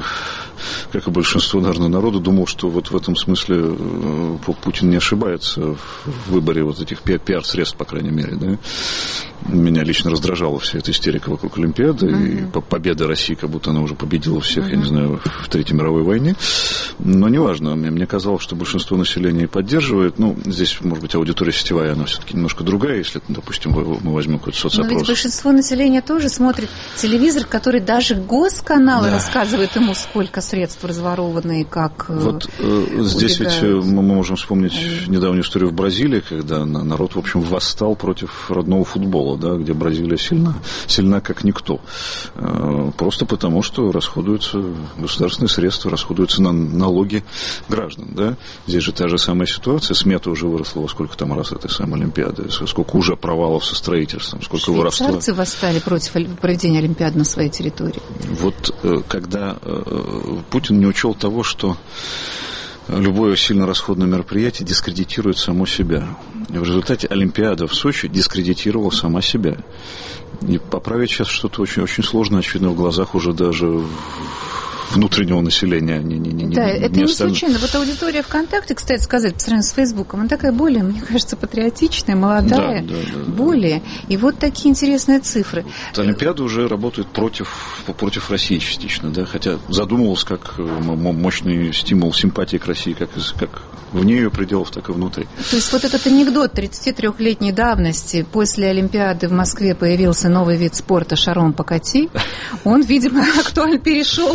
как и большинство, наверное, народа думал, что вот в этом смысле Путин не ошибается в выборе вот этих пиар-средств, по крайней мере. Да? Меня лично раздражала вся эта истерика вокруг Олимпиады, uh-huh. и победа России, как будто она уже победила всех, uh-huh. я не знаю, в Третьей мировой войне. Но неважно, мне, мне казалось, что большинство населения поддерживает. Ну, здесь, может быть, аудитория сетевая, она все-таки немножко другая, если, допустим, мы возьмем какой-то соцопрос. Но ведь большинство населения тоже смотрит телевизор, который даже госканалы да. рассказывают ему, сколько средств разворованы и как Вот э, здесь ведь мы можем вспомнить а... недавнюю историю в Бразилии, когда народ, в общем, восстал против родного футбола, да, где Бразилия сильна, сильна как никто. Э, просто потому, что расходуются государственные средства, расходуются на налоги граждан. Да? Здесь же та же самая ситуация. Смета уже выросла во сколько там раз этой самой Олимпиады, сколько уже провалов со строительством, сколько выросло. Швейцарцы восстали против проведения Олимпиады на своей территории. Вот когда Путин не учел того, что любое сильно расходное мероприятие дискредитирует само себя. И в результате Олимпиада в Сочи дискредитировала сама себя. И поправить сейчас что-то очень, очень сложно, очевидно, в глазах уже даже внутреннего населения. Не, не, не, да, не, это не не случайно. Вот аудитория ВКонтакте, кстати сказать, по сравнению с Фейсбуком, она такая более, мне кажется, патриотичная, молодая, да, да, да, более. Да. И вот такие интересные цифры. Олимпиада уже работает против, против России частично, да, хотя задумывалась как мощный стимул симпатии к России, как, как вне ее пределов, так и внутри. То есть вот этот анекдот тридцатитрёхлетней давности: после Олимпиады в Москве появился новый вид спорта «Шаром покати», он, видимо, актуально перешел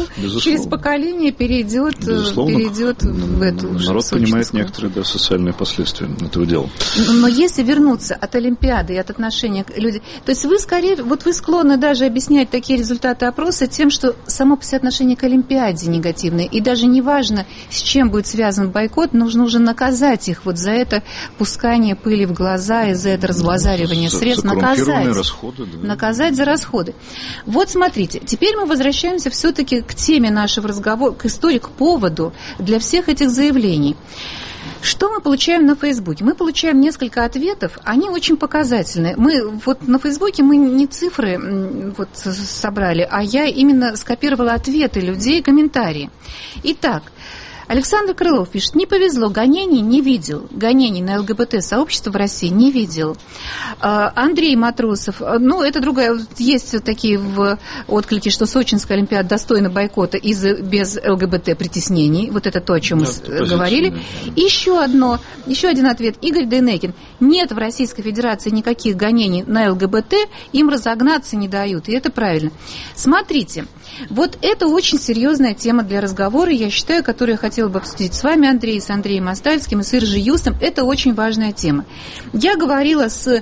через поколение перейдет, перейдет в эту народ понимает некоторые да, социальные последствия этого дела. Но если вернуться от Олимпиады и от отношения к людям, то есть вы скорее, вот вы склонны даже объяснять такие результаты опроса тем, что само по себе отношение к Олимпиаде негативное, и даже не важно, с чем будет связан бойкот, нужно уже наказать их вот за это пускание пыли в глаза и за это разбазаривание ну, средств, наказать, расходы, да. наказать за расходы. Вот смотрите, теперь мы возвращаемся все-таки к теме нашего разговора, к истории, к поводу для всех этих заявлений. Что мы получаем на Фейсбуке? Мы получаем несколько ответов, они очень показательные. Мы вот на Фейсбуке мы не цифры вот собрали, а я именно скопировала ответы людей, комментарии. Итак, Александр Крылов пишет: не повезло, гонений не видел. Гонений на ЛГБТ-сообщество в России не видел. Андрей Матросов, ну, это другая, есть такие в отклики, что Сочинская Олимпиада достойна бойкота из без ЛГБТ-притеснений. Вот это то, о чем да, мы говорили. Да. Еще одно, еще один ответ. Игорь Дейнекин. Нет в Российской Федерации никаких гонений на ЛГБТ, им разогнаться не дают, и это правильно. Смотрите, вот это очень серьезная тема для разговора, я считаю, которую я хотела бы обсудить с вами, Андрей, с Андреем Остальским и с Иржей Юстом. Это очень важная тема. Я говорила с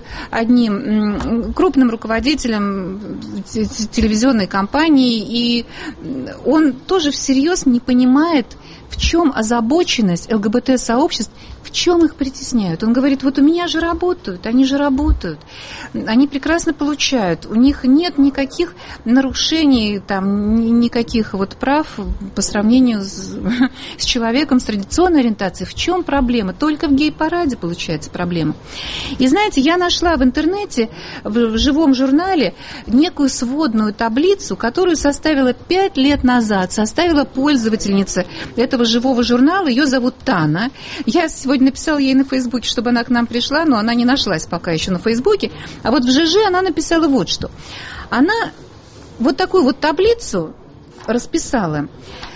одним крупным руководителем телевизионной компании, и он тоже всерьез не понимает, в чем озабоченность ЛГБТ-сообществ, в чем их притесняют. Он говорит: вот у меня же работают, они же работают, они прекрасно получают, у них нет никаких нарушений, там, никаких вот прав по сравнению с, с человеком с традиционной ориентацией. В чем проблема? Только в гей-параде получается проблема. И знаете, я нашла в интернете, в живом журнале, некую сводную таблицу, которую составила пять лет назад, составила пользовательница этого живого журнала, ее зовут Тана. Я сегодня написала ей на Фейсбуке, чтобы она к нам пришла, но она не нашлась пока еще на Фейсбуке. А вот в ЖЖ она написала вот что. Она вот такую вот таблицу расписала,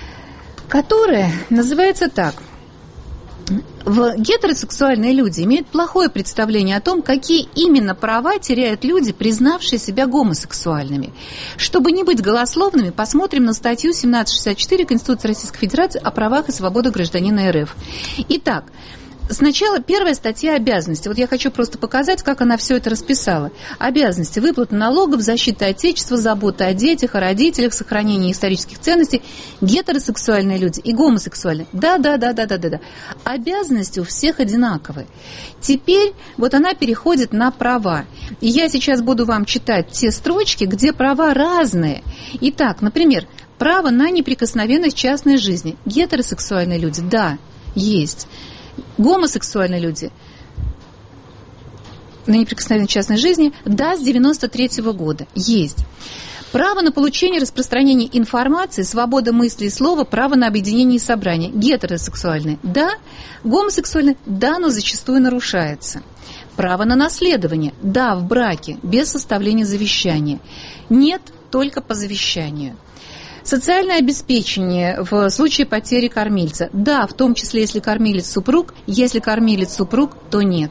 которая называется так. Гетеросексуальные люди имеют плохое представление о том, какие именно права теряют люди, признавшие себя гомосексуальными. Чтобы не быть голословными, посмотрим на статью семнадцать шестьдесят четыре Конституции Российской Федерации о правах и свободах гражданина РФ. Итак, сначала первая статья обязанности. Вот я хочу просто показать, как она все это расписала. Обязанности: выплата налогов, защита Отечества, забота о детях, о родителях, сохранение исторических ценностей. Гетеросексуальные люди и гомосексуальные. Да, да, да, да, да, да, да. Обязанности у всех одинаковые. Теперь вот она переходит на права. И я сейчас буду вам читать те строчки, где права разные. Итак, например, право на неприкосновенность частной жизни. Гетеросексуальные люди, да, есть. Гомосексуальные люди на неприкосновенность частной жизни, да, с девяносто третьего года есть. Право на получение и распространение информации, свобода мысли и слова, право на объединение и собрание. Гетеросексуальные, да. Гомосексуальные, да, но зачастую нарушается. Право на наследование, да, в браке, без составления завещания. Нет, только по завещанию. Социальное обеспечение в случае потери кормильца. Да, в том числе, если кормилец супруг. Если кормилец супруг, то нет.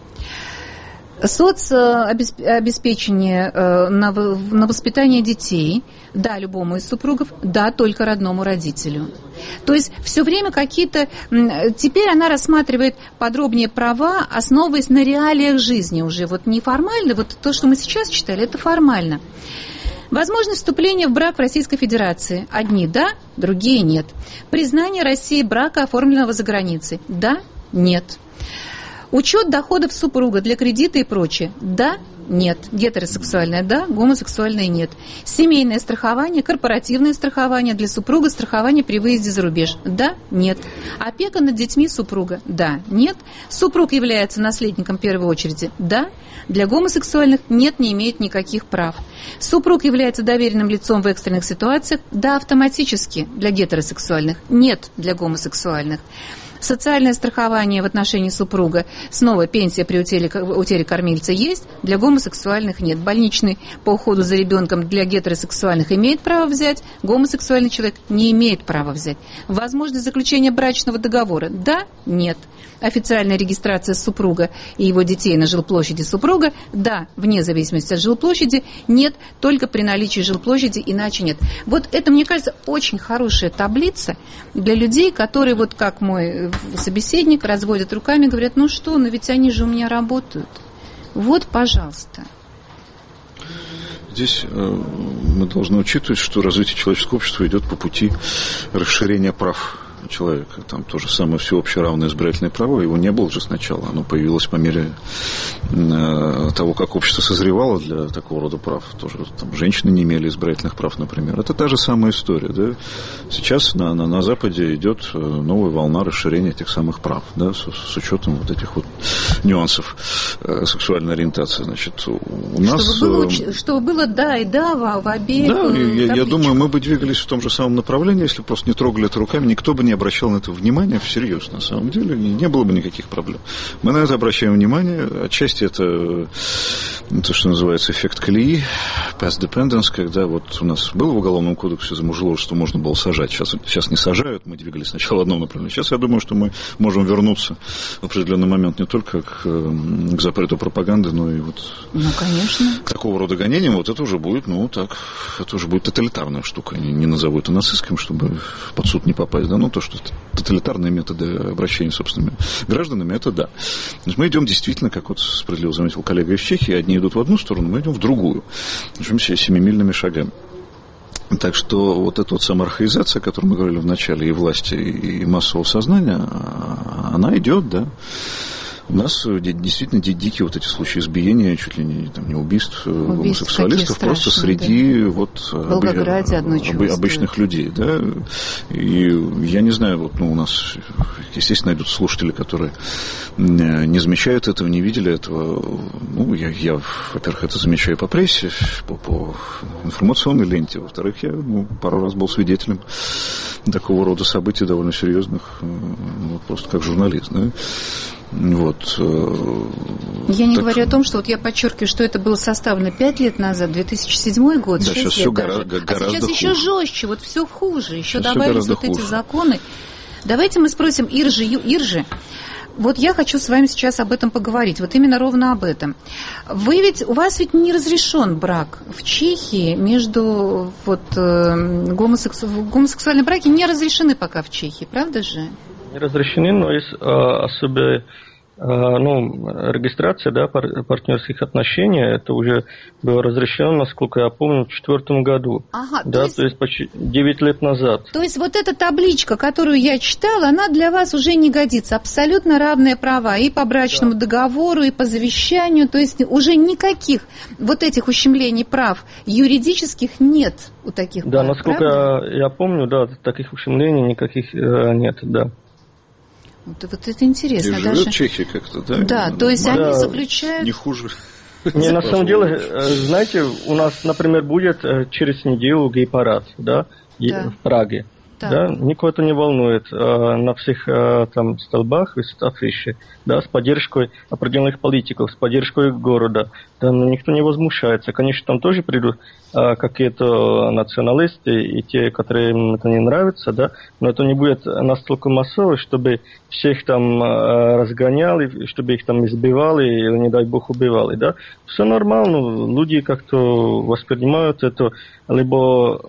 Соцобеспечение на воспитание детей. Да, любому из супругов. Да, только родному родителю. То есть все время какие-то... Теперь она рассматривает подробнее права, основываясь на реалиях жизни уже. Вот не формально, вот то, что мы сейчас читали, это формально. Возможность вступления в брак в Российской Федерации. Одни да, другие нет. Признание России брака, оформленного за границей. Да, нет. Учет доходов супруга для кредита и прочее. Да, нет. Гетеросексуальное да, гомосексуальное нет. Семейное страхование, корпоративное страхование для супруга, страхование при выезде за рубеж. Да, нет. Опека над детьми супруга. Да, нет. Супруг является наследником в первой очереди. Да. Для гомосексуальных нет, не имеет никаких прав. Супруг является доверенным лицом в экстренных ситуациях. Да, автоматически для гетеросексуальных. Нет, для гомосексуальных. Социальное страхование в отношении супруга. Снова пенсия при утере, утере кормильца есть, для гомосексуальных нет. Больничный по уходу за ребенком для гетеросексуальных имеет право взять, гомосексуальный человек не имеет права взять. Возможность заключения брачного договора? Да, нет. Официальная регистрация супруга и его детей на жилплощади супруга? Да, вне зависимости от жилплощади. Нет, только при наличии жилплощади, иначе нет. Вот это, мне кажется, очень хорошая таблица для людей, которые, вот как мой собеседник, разводят руками, говорят, ну что, ну ведь они же у меня работают. Вот, пожалуйста. Здесь э, мы должны учитывать, что развитие человеческого общества идет по пути расширения прав человека. Там то же самое всеобщее равное избирательное право, его не было же сначала. Оно появилось по мере э, того, как общество созревало для такого рода прав. Тоже там, женщины не имели избирательных прав, например. Это та же самая история. Да? Сейчас на, на, на Западе идет новая волна расширения этих самых прав, да, с, с учетом вот этих вот нюансов э, сексуальной ориентации. Значит, у нас... Чтобы было, чтобы было да и да в, в обеих. Да, я, я думаю, мы бы двигались в том же самом направлении, если просто не трогали это руками, никто бы не обращал на это внимание всерьез, на самом деле, не было бы никаких проблем. Мы на это обращаем внимание, отчасти это то, что называется эффект колеи, past dependence, когда вот у нас было в Уголовном кодексе за мужеложество можно было сажать, сейчас, сейчас не сажают, мы двигались сначала в одном направлении, сейчас я думаю, что мы можем вернуться в определенный момент не только к, к запрету пропаганды, но и вот ну, конечно. К такого рода гонениям, вот это уже будет, ну так, это уже будет тоталитарная штука, не, не назову это нацистским, чтобы под суд не попасть, да, ну то, что тоталитарные методы обращения с собственными гражданами, это да. Мы идем действительно, как вот справедливо заметил коллега из Чехии, одни идут в одну сторону, мы идем в другую. Причем семимильными шагами. Так что вот эта вот самоархаизация, о которой мы говорили в начале, и власти, и массового сознания, она идет, да. У нас действительно дикие вот эти случаи избиения, чуть ли не, там, не убийств, убийств гомосексуалистов, просто среди да. вот, Волгограде одно чувство. Обычных людей. Да? И я не знаю, вот, ну, у нас, естественно, найдут слушатели, которые не замечают этого, не видели этого. Ну, я, я во-первых, это замечаю по прессе, по, по информационной ленте. Во-вторых, я ну, пару раз был свидетелем такого рода событий довольно серьезных, ну, просто как журналист. Да? Вот, я не так... говорю о том, что вот я подчеркиваю, что это было составлено пять лет назад, две тысячи седьмой год, да, шесть лет лет гора- даже. гораздо А сейчас хуже. еще жестче, вот все хуже, еще сейчас добавились вот хуже. эти законы. Давайте мы спросим Иржи, Иржи, вот я хочу с вами сейчас об этом поговорить, вот именно ровно об этом. Вы ведь, у вас ведь не разрешен брак в Чехии между, вот, гомосексу... гомосексуальные браки не разрешены пока в Чехии, правда же? Не разрешены, но есть а, особая а, ну, регистрация да, пар, партнерских отношений. Это уже было разрешено, насколько я помню, в две тысячи четвёртом году. Ага, да, то есть, то есть почти девять лет назад. То есть вот эта табличка, которую я читала, она для вас уже не годится. Абсолютно равные права и по брачному да. договору, и по завещанию. То есть уже никаких вот этих ущемлений прав юридических нет у таких да, пар, насколько правда? я помню, да, таких ущемлений никаких э, нет, да. Вот, вот это интересно. И даже... живет Чехия как-то, да? Да, то есть да. они заключают... Не хуже. Не, на самом деле, знаете, у нас, например, будет через неделю гей-парад, да, да. в Праге. Да. Да, никого это не волнует. На всех там столбах висят афиши, да, с поддержкой определенных политиков, с поддержкой города. Да, но никто не возмущается. Конечно, там тоже придут а, какие-то националисты и те, которым это не нравится, да, но это не будет настолько массово, чтобы всех там а, разгоняли, чтобы их там избивали или, не дай бог, убивали, да. Все нормально, люди как-то воспринимают это либо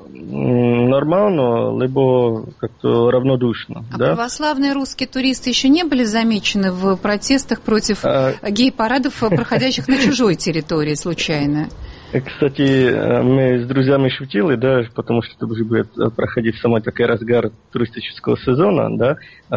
нормально, либо как-то равнодушно. А да? православные русские туристы еще не были замечены в протестах против а... гей-парадов, проходящих на чужой территории случайно? Кстати, мы с друзьями шутили, да, потому что это уже будет проходить самый такой разгар туристического сезона, да,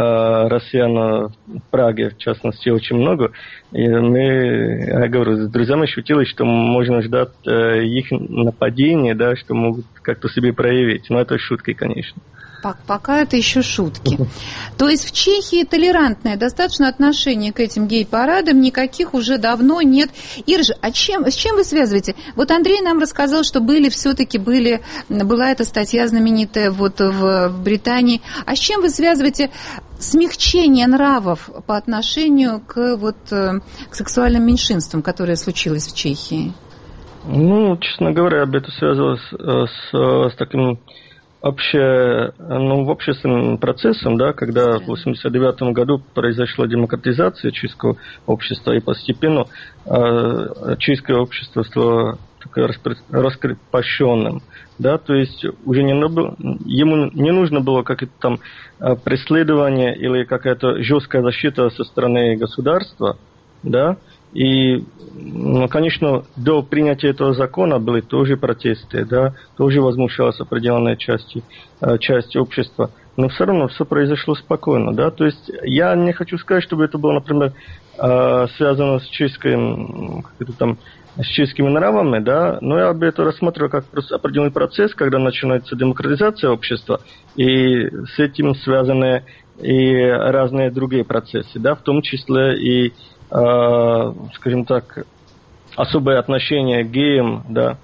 россиян в Праге, в частности, очень много, и мы, я говорю, с друзьями шутили, что можно ждать их нападения, да, что могут как-то себе проявить, но это шутки, конечно. Пока это еще шутки. То есть в Чехии толерантное достаточно отношение к этим гей-парадам, никаких уже давно нет. Иржи, а чем, с чем вы связываете? Вот Андрей нам рассказал, что были все-таки были, была эта статья знаменитая вот в Британии. А с чем вы связываете смягчение нравов по отношению к, вот, к сексуальным меньшинствам, которое случилось в Чехии? Ну, честно говоря, это связано с, с, с таким обще, ну, общественным процессом, да, когда в восемьдесят девятом году произошла демократизация чешского общества, и постепенно э, чешское общество стало раскрепощенным. Да, то есть уже не, ему не нужно было какое-то там преследование или какая-то жесткая защита со стороны государства, да, и, ну, конечно, до принятия этого закона были тоже протесты, да, тоже возмущалась определенная часть, часть общества, но все равно все произошло спокойно, да, то есть я не хочу сказать, чтобы это было, например, связано с чешским, как-то там, с чешскими нравами, да, но я бы это рассматривал как просто определенный процесс, когда начинается демократизация общества, и с этим связаны и разные другие процессы, да, в том числе и, э, скажем так, особое отношение к геям, да.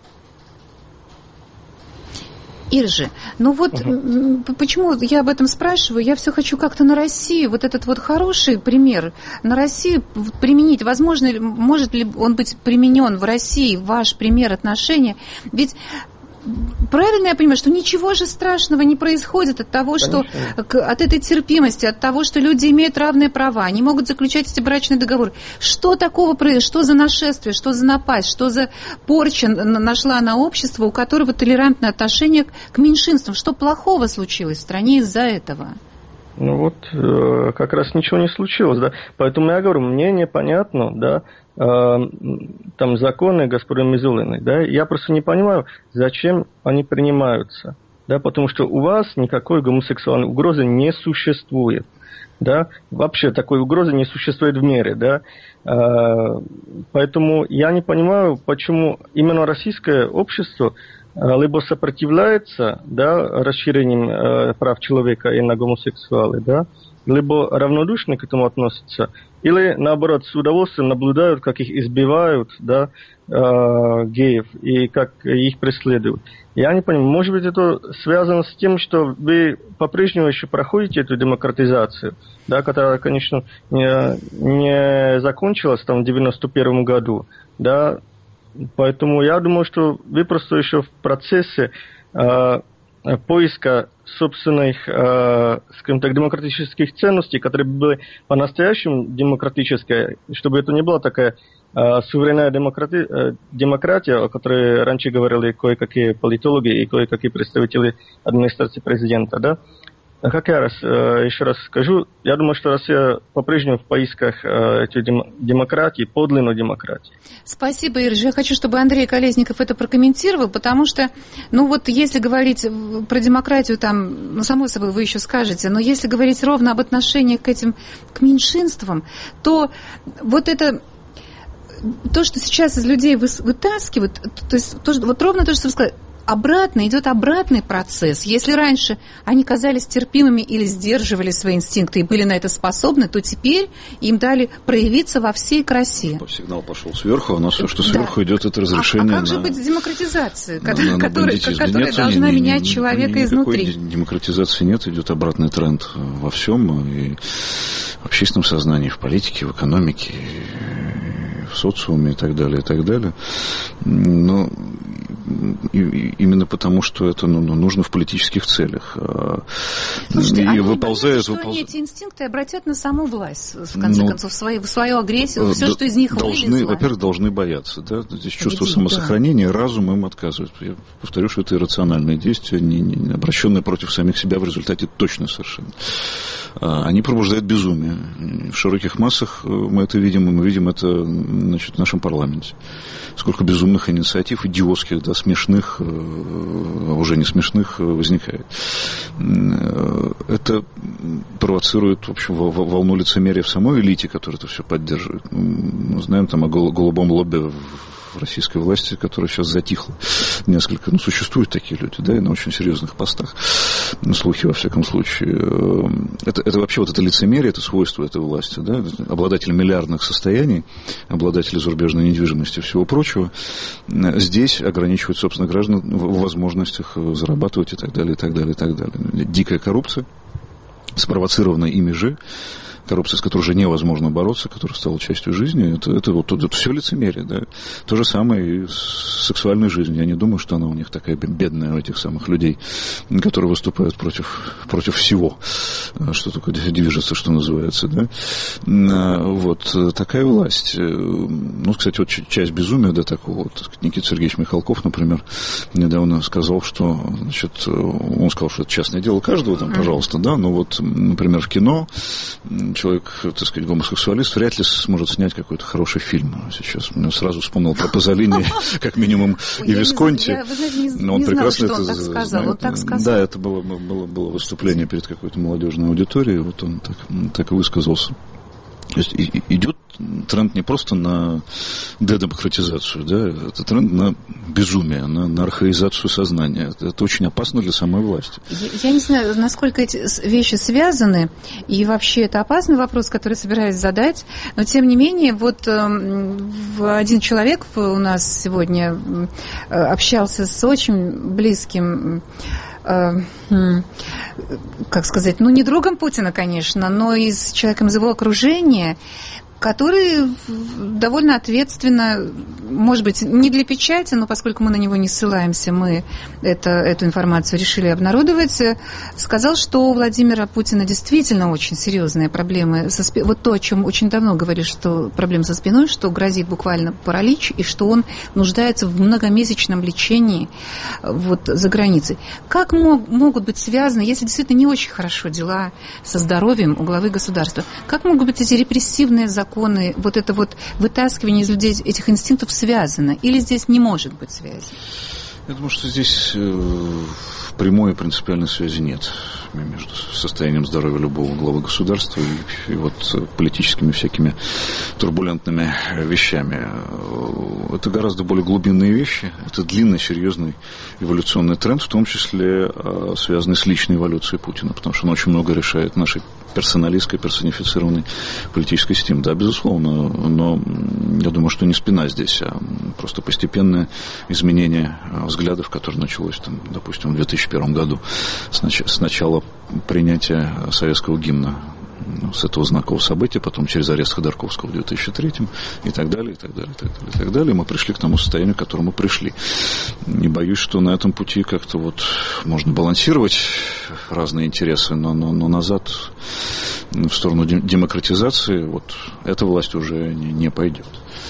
Иржи, ну вот угу. почему я об этом спрашиваю, я все хочу как-то на Россию, вот этот вот хороший пример на Россию применить, возможно, может ли он быть применен в России, ваш пример отношения, ведь правильно я понимаю, что ничего же страшного не происходит от того, что от этой терпимости, от того, что люди имеют равные права, они могут заключать эти брачные договоры. Что такого происходит? Что за нашествие, что за напасть, что за порча нашла на общество, у которого толерантное отношение к меньшинствам? Что плохого случилось в стране из-за этого? Ну вот, э, как раз ничего не случилось, да. Поэтому я говорю, мне непонятно, да, э, там законы господина Мизулиной, да, я просто не понимаю, зачем они принимаются, да, потому что у вас никакой гомосексуальной угрозы не существует, да, вообще такой угрозы не существует в мире, да, э, поэтому я не понимаю, почему именно российское общество либо сопротивляется, да, расширением э, прав человека и на гомосексуалы, да, либо равнодушно к этому относятся, или, наоборот, с удовольствием наблюдают, как их избивают, да, э, геев, и как их преследуют. Я не понимаю, может быть, это связано с тем, что вы по-прежнему еще проходите эту демократизацию, да, которая, конечно, не, не закончилась там в девяносто первом году, да. Поэтому я думаю, что вы просто еще в процессе э, поиска собственных, э, скажем так, демократических ценностей, которые были по-настоящему демократические, чтобы это не была такая э, суверенная демократи, э, демократия, о которой раньше говорили кое-какие политологи и кое-какие представители администрации президента, да. Как я раз, еще раз скажу, я думаю, что Россия по-прежнему в поисках этой демократии, подлинной демократии. Спасибо, Иржи. Я хочу, чтобы Андрей Колесников это прокомментировал, потому что, ну вот если говорить про демократию, там, ну, само собой, вы еще скажете, но если говорить ровно об отношениях к этим, к меньшинствам, то вот это... То, что сейчас из людей вытаскивают, то есть то, вот ровно то, что вы сказали, обратно, идет обратный процесс. Если раньше они казались терпимыми или сдерживали свои инстинкты и были на это способны, то теперь им дали проявиться во всей красе. Сигнал пошел сверху, а у нас все, что сверху да. идет, это разрешение. А, а как на... же быть с демократизацией, на, которая, на которая, которая нет, должна не, менять не, человека не, изнутри? Демократизации нет, идет обратный тренд во всем, и в общественном сознании, в политике, в экономике, в социуме и так далее, и так далее. Но И, и, именно потому, что это ну, нужно в политических целях. Слушайте, и они выползает, что выполз... они эти инстинкты обратят на саму власть, в конце ну, концов, в свою, в свою агрессию, все, д- что из них должны, вылезло. Во-первых, должны бояться. Да? Здесь чувство Людей, самосохранения, да. разум им отказывает. Я повторю, что это иррациональные действия, не, не обращенные против самих себя в результате точно совершенно. Они пробуждают безумие. В широких массах мы это видим, и мы видим это, значит, в нашем парламенте. Сколько безумных инициатив, идиотских, да, смешных, уже не смешных, возникает. Это провоцирует, в общем, волну лицемерия в самой элите, которая это все поддерживает. Мы знаем там о голубом лобби в российской власти, которая сейчас затихла несколько. Ну, существуют такие люди, да, и на очень серьезных постах. Ну, слухи, во всяком случае. Это, это вообще вот это лицемерие, это свойство этой власти, да, обладатели миллиардных состояний, обладатели зарубежной недвижимости и всего прочего, здесь ограничивают, собственно, граждан в возможностях зарабатывать и так далее, и так далее, и так далее. Дикая коррупция. спровоцированная ими же, коррупция, с которой уже невозможно бороться, которая стала частью жизни, это, это вот это все лицемерие, да. То же самое и с сексуальной жизнью. Я не думаю, что она у них такая бедная, у этих самых людей, которые выступают против, против всего, что такое движется, что называется, да. Вот такая власть. Ну, кстати, вот часть безумия, да, такого вот. Никита Сергеевич Михалков, например, недавно сказал, что, значит, он сказал, что это частное дело каждого, там, пожалуйста, да, но вот, например, в кино человек, так сказать, гомосексуалист, вряд ли сможет снять какой-то хороший фильм. Сейчас мне сразу вспомнил про Пазолини, как минимум, и Висконти. Я, вы знаете, не, не знала, что он так сказал. Он так сказал. Да, это было, было, было выступление перед какой-то молодежной аудиторией, вот он так, так и высказался. То есть идет тренд не просто на дедемократизацию, да, это тренд на безумие, на, на архаизацию сознания. Это, это очень опасно для самой власти. Я, я не знаю, насколько эти вещи связаны, и вообще это опасный вопрос, который собираюсь задать, но тем не менее, вот э, один человек у нас сегодня э, общался с очень близким, как сказать, ну, не другом Путина, конечно, но и с человеком из его окружения, который довольно ответственно, может быть, не для печати, но поскольку мы на него не ссылаемся, мы это, эту информацию решили обнародовать, сказал, что у Владимира Путина действительно очень серьезные проблемы со спиной. Вот то, о чем очень давно говорили, что проблемы со спиной, что грозит буквально паралич, и что он нуждается в многомесячном лечении вот, за границей. Как мог, могут быть связаны, если действительно не очень хорошо дела со здоровьем у главы государства, как могут быть эти репрессивные законы, законы, вот это вот вытаскивание из людей этих инстинктов связано? Или здесь не может быть связи? Я думаю, что здесь прямой и принципиальной связи нет между состоянием здоровья любого главы государства и, и вот политическими всякими турбулентными вещами. Это гораздо более глубинные вещи. Это длинный, серьезный эволюционный тренд, в том числе связанный с личной эволюцией Путина, потому что он очень много решает нашей персоналистской, персонифицированной политической системы. Да, безусловно, но я думаю, что не спина здесь, а просто постепенное изменение взглядов, которое началось, там, допустим, в две тысячи первом году с начала принятия советского гимна, с этого знакового события, потом через арест Ходорковского в две тысячи третьем и так далее, и так далее, и так далее, и так далее. Мы пришли к тому состоянию, к которому пришли. Не боюсь, что на этом пути как-то вот можно балансировать разные интересы, но, но, но назад в сторону демократизации вот эта власть уже не, не пойдет.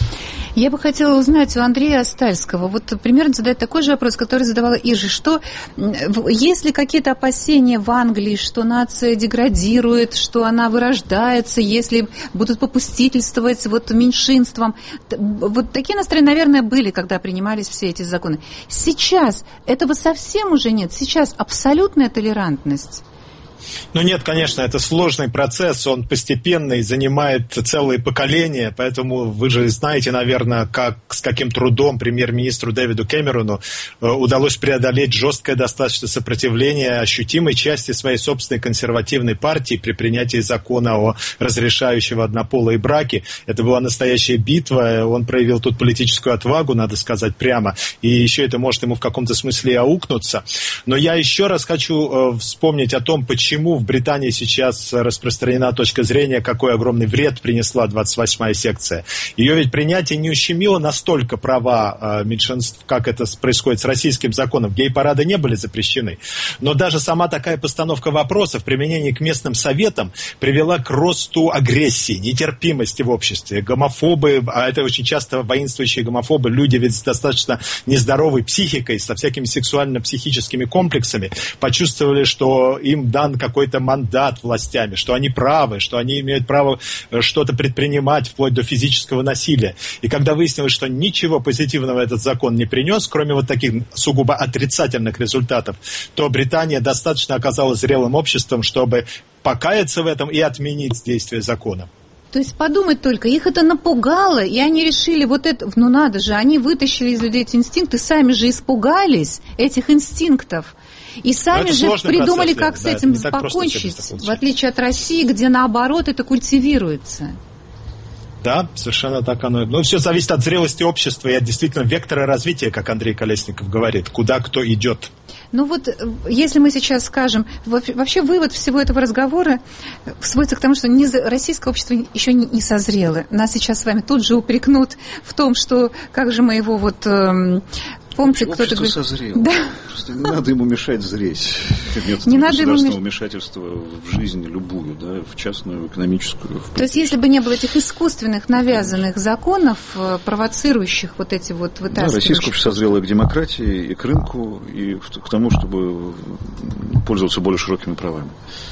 Я бы хотела узнать у Андрея Остальского, вот примерно задать такой же вопрос, который задавала Иржи, что есть ли какие-то опасения в Англии, что нация деградирует, что она вырождается, если будут попустительствовать вот меньшинствам? Вот такие настроения, наверное, были, когда принимались все эти законы. Сейчас этого совсем уже нет, сейчас абсолютная толерантность. Ну нет, конечно, это сложный процесс, он постепенный, занимает целые поколения, поэтому вы же знаете, наверное, как, с каким трудом премьер-министру Дэвиду Кэмерону э, удалось преодолеть жесткое достаточно сопротивление ощутимой части своей собственной консервативной партии при принятии закона о разрешающего однополые браки. Это была настоящая битва, он проявил тут политическую отвагу, надо сказать прямо, и еще это может ему в каком-то смысле и аукнуться. Но я еще раз хочу э, вспомнить о том, почему в Британии сейчас распространена точка зрения, какой огромный вред принесла двадцать восьмая секция. Ее ведь принятие не ущемило настолько права э, меньшинств, как это происходит с российским законом. Гей-парады не были запрещены. Но даже сама такая постановка вопроса в применении к местным советам привела к росту агрессии, нетерпимости в обществе. Гомофобы, а это очень часто воинствующие гомофобы, люди ведь с достаточно нездоровой психикой, со всякими сексуально-психическими комплексами, почувствовали, что им дан какой-то мандат властями, что они правы, что они имеют право что-то предпринимать вплоть до физического насилия. И когда выяснилось, что ничего позитивного этот закон не принес, кроме вот таких сугубо отрицательных результатов, то Британия достаточно оказалась зрелым обществом, чтобы покаяться в этом и отменить действие закона. То есть подумать только, их это напугало, и они решили вот это, ну надо же, они вытащили из людей эти инстинкты, сами же испугались этих инстинктов. И сами же придумали, процесс, как да, с этим покончить, в отличие от России, где наоборот это культивируется. Да, совершенно так оно. Но все зависит от зрелости общества и от действительно вектора развития, как Андрей Колесников говорит, куда кто идет. Ну вот, если мы сейчас скажем, вообще вывод всего этого разговора сводится к тому, что не, российское общество еще не, не созрело. Нас сейчас с вами тут же упрекнут в том, что как же мы его вот... Эм, помните, кто-то говорит... созрело. Да. Просто не надо ему мешать зреть. Не надо государственного ему... вмешательства в жизнь любую, да, в частную, в экономическую. В То есть, если бы не было этих искусственных, навязанных законов, провоцирующих вот эти вот вытаскивающих... Да, российское общество созрело и к демократии, и к рынку, и к тому, чтобы пользоваться более широкими правами.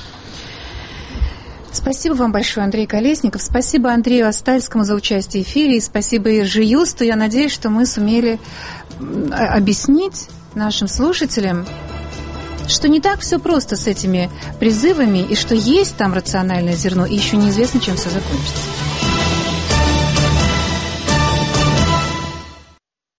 Спасибо вам большое, Андрей Колесников. Спасибо Андрею Остальскому за участие в эфире. И спасибо Ирже Юсту. Я надеюсь, что мы сумели объяснить нашим слушателям, что не так все просто с этими призывами, и что есть там рациональное зерно, и еще неизвестно, чем все закончится.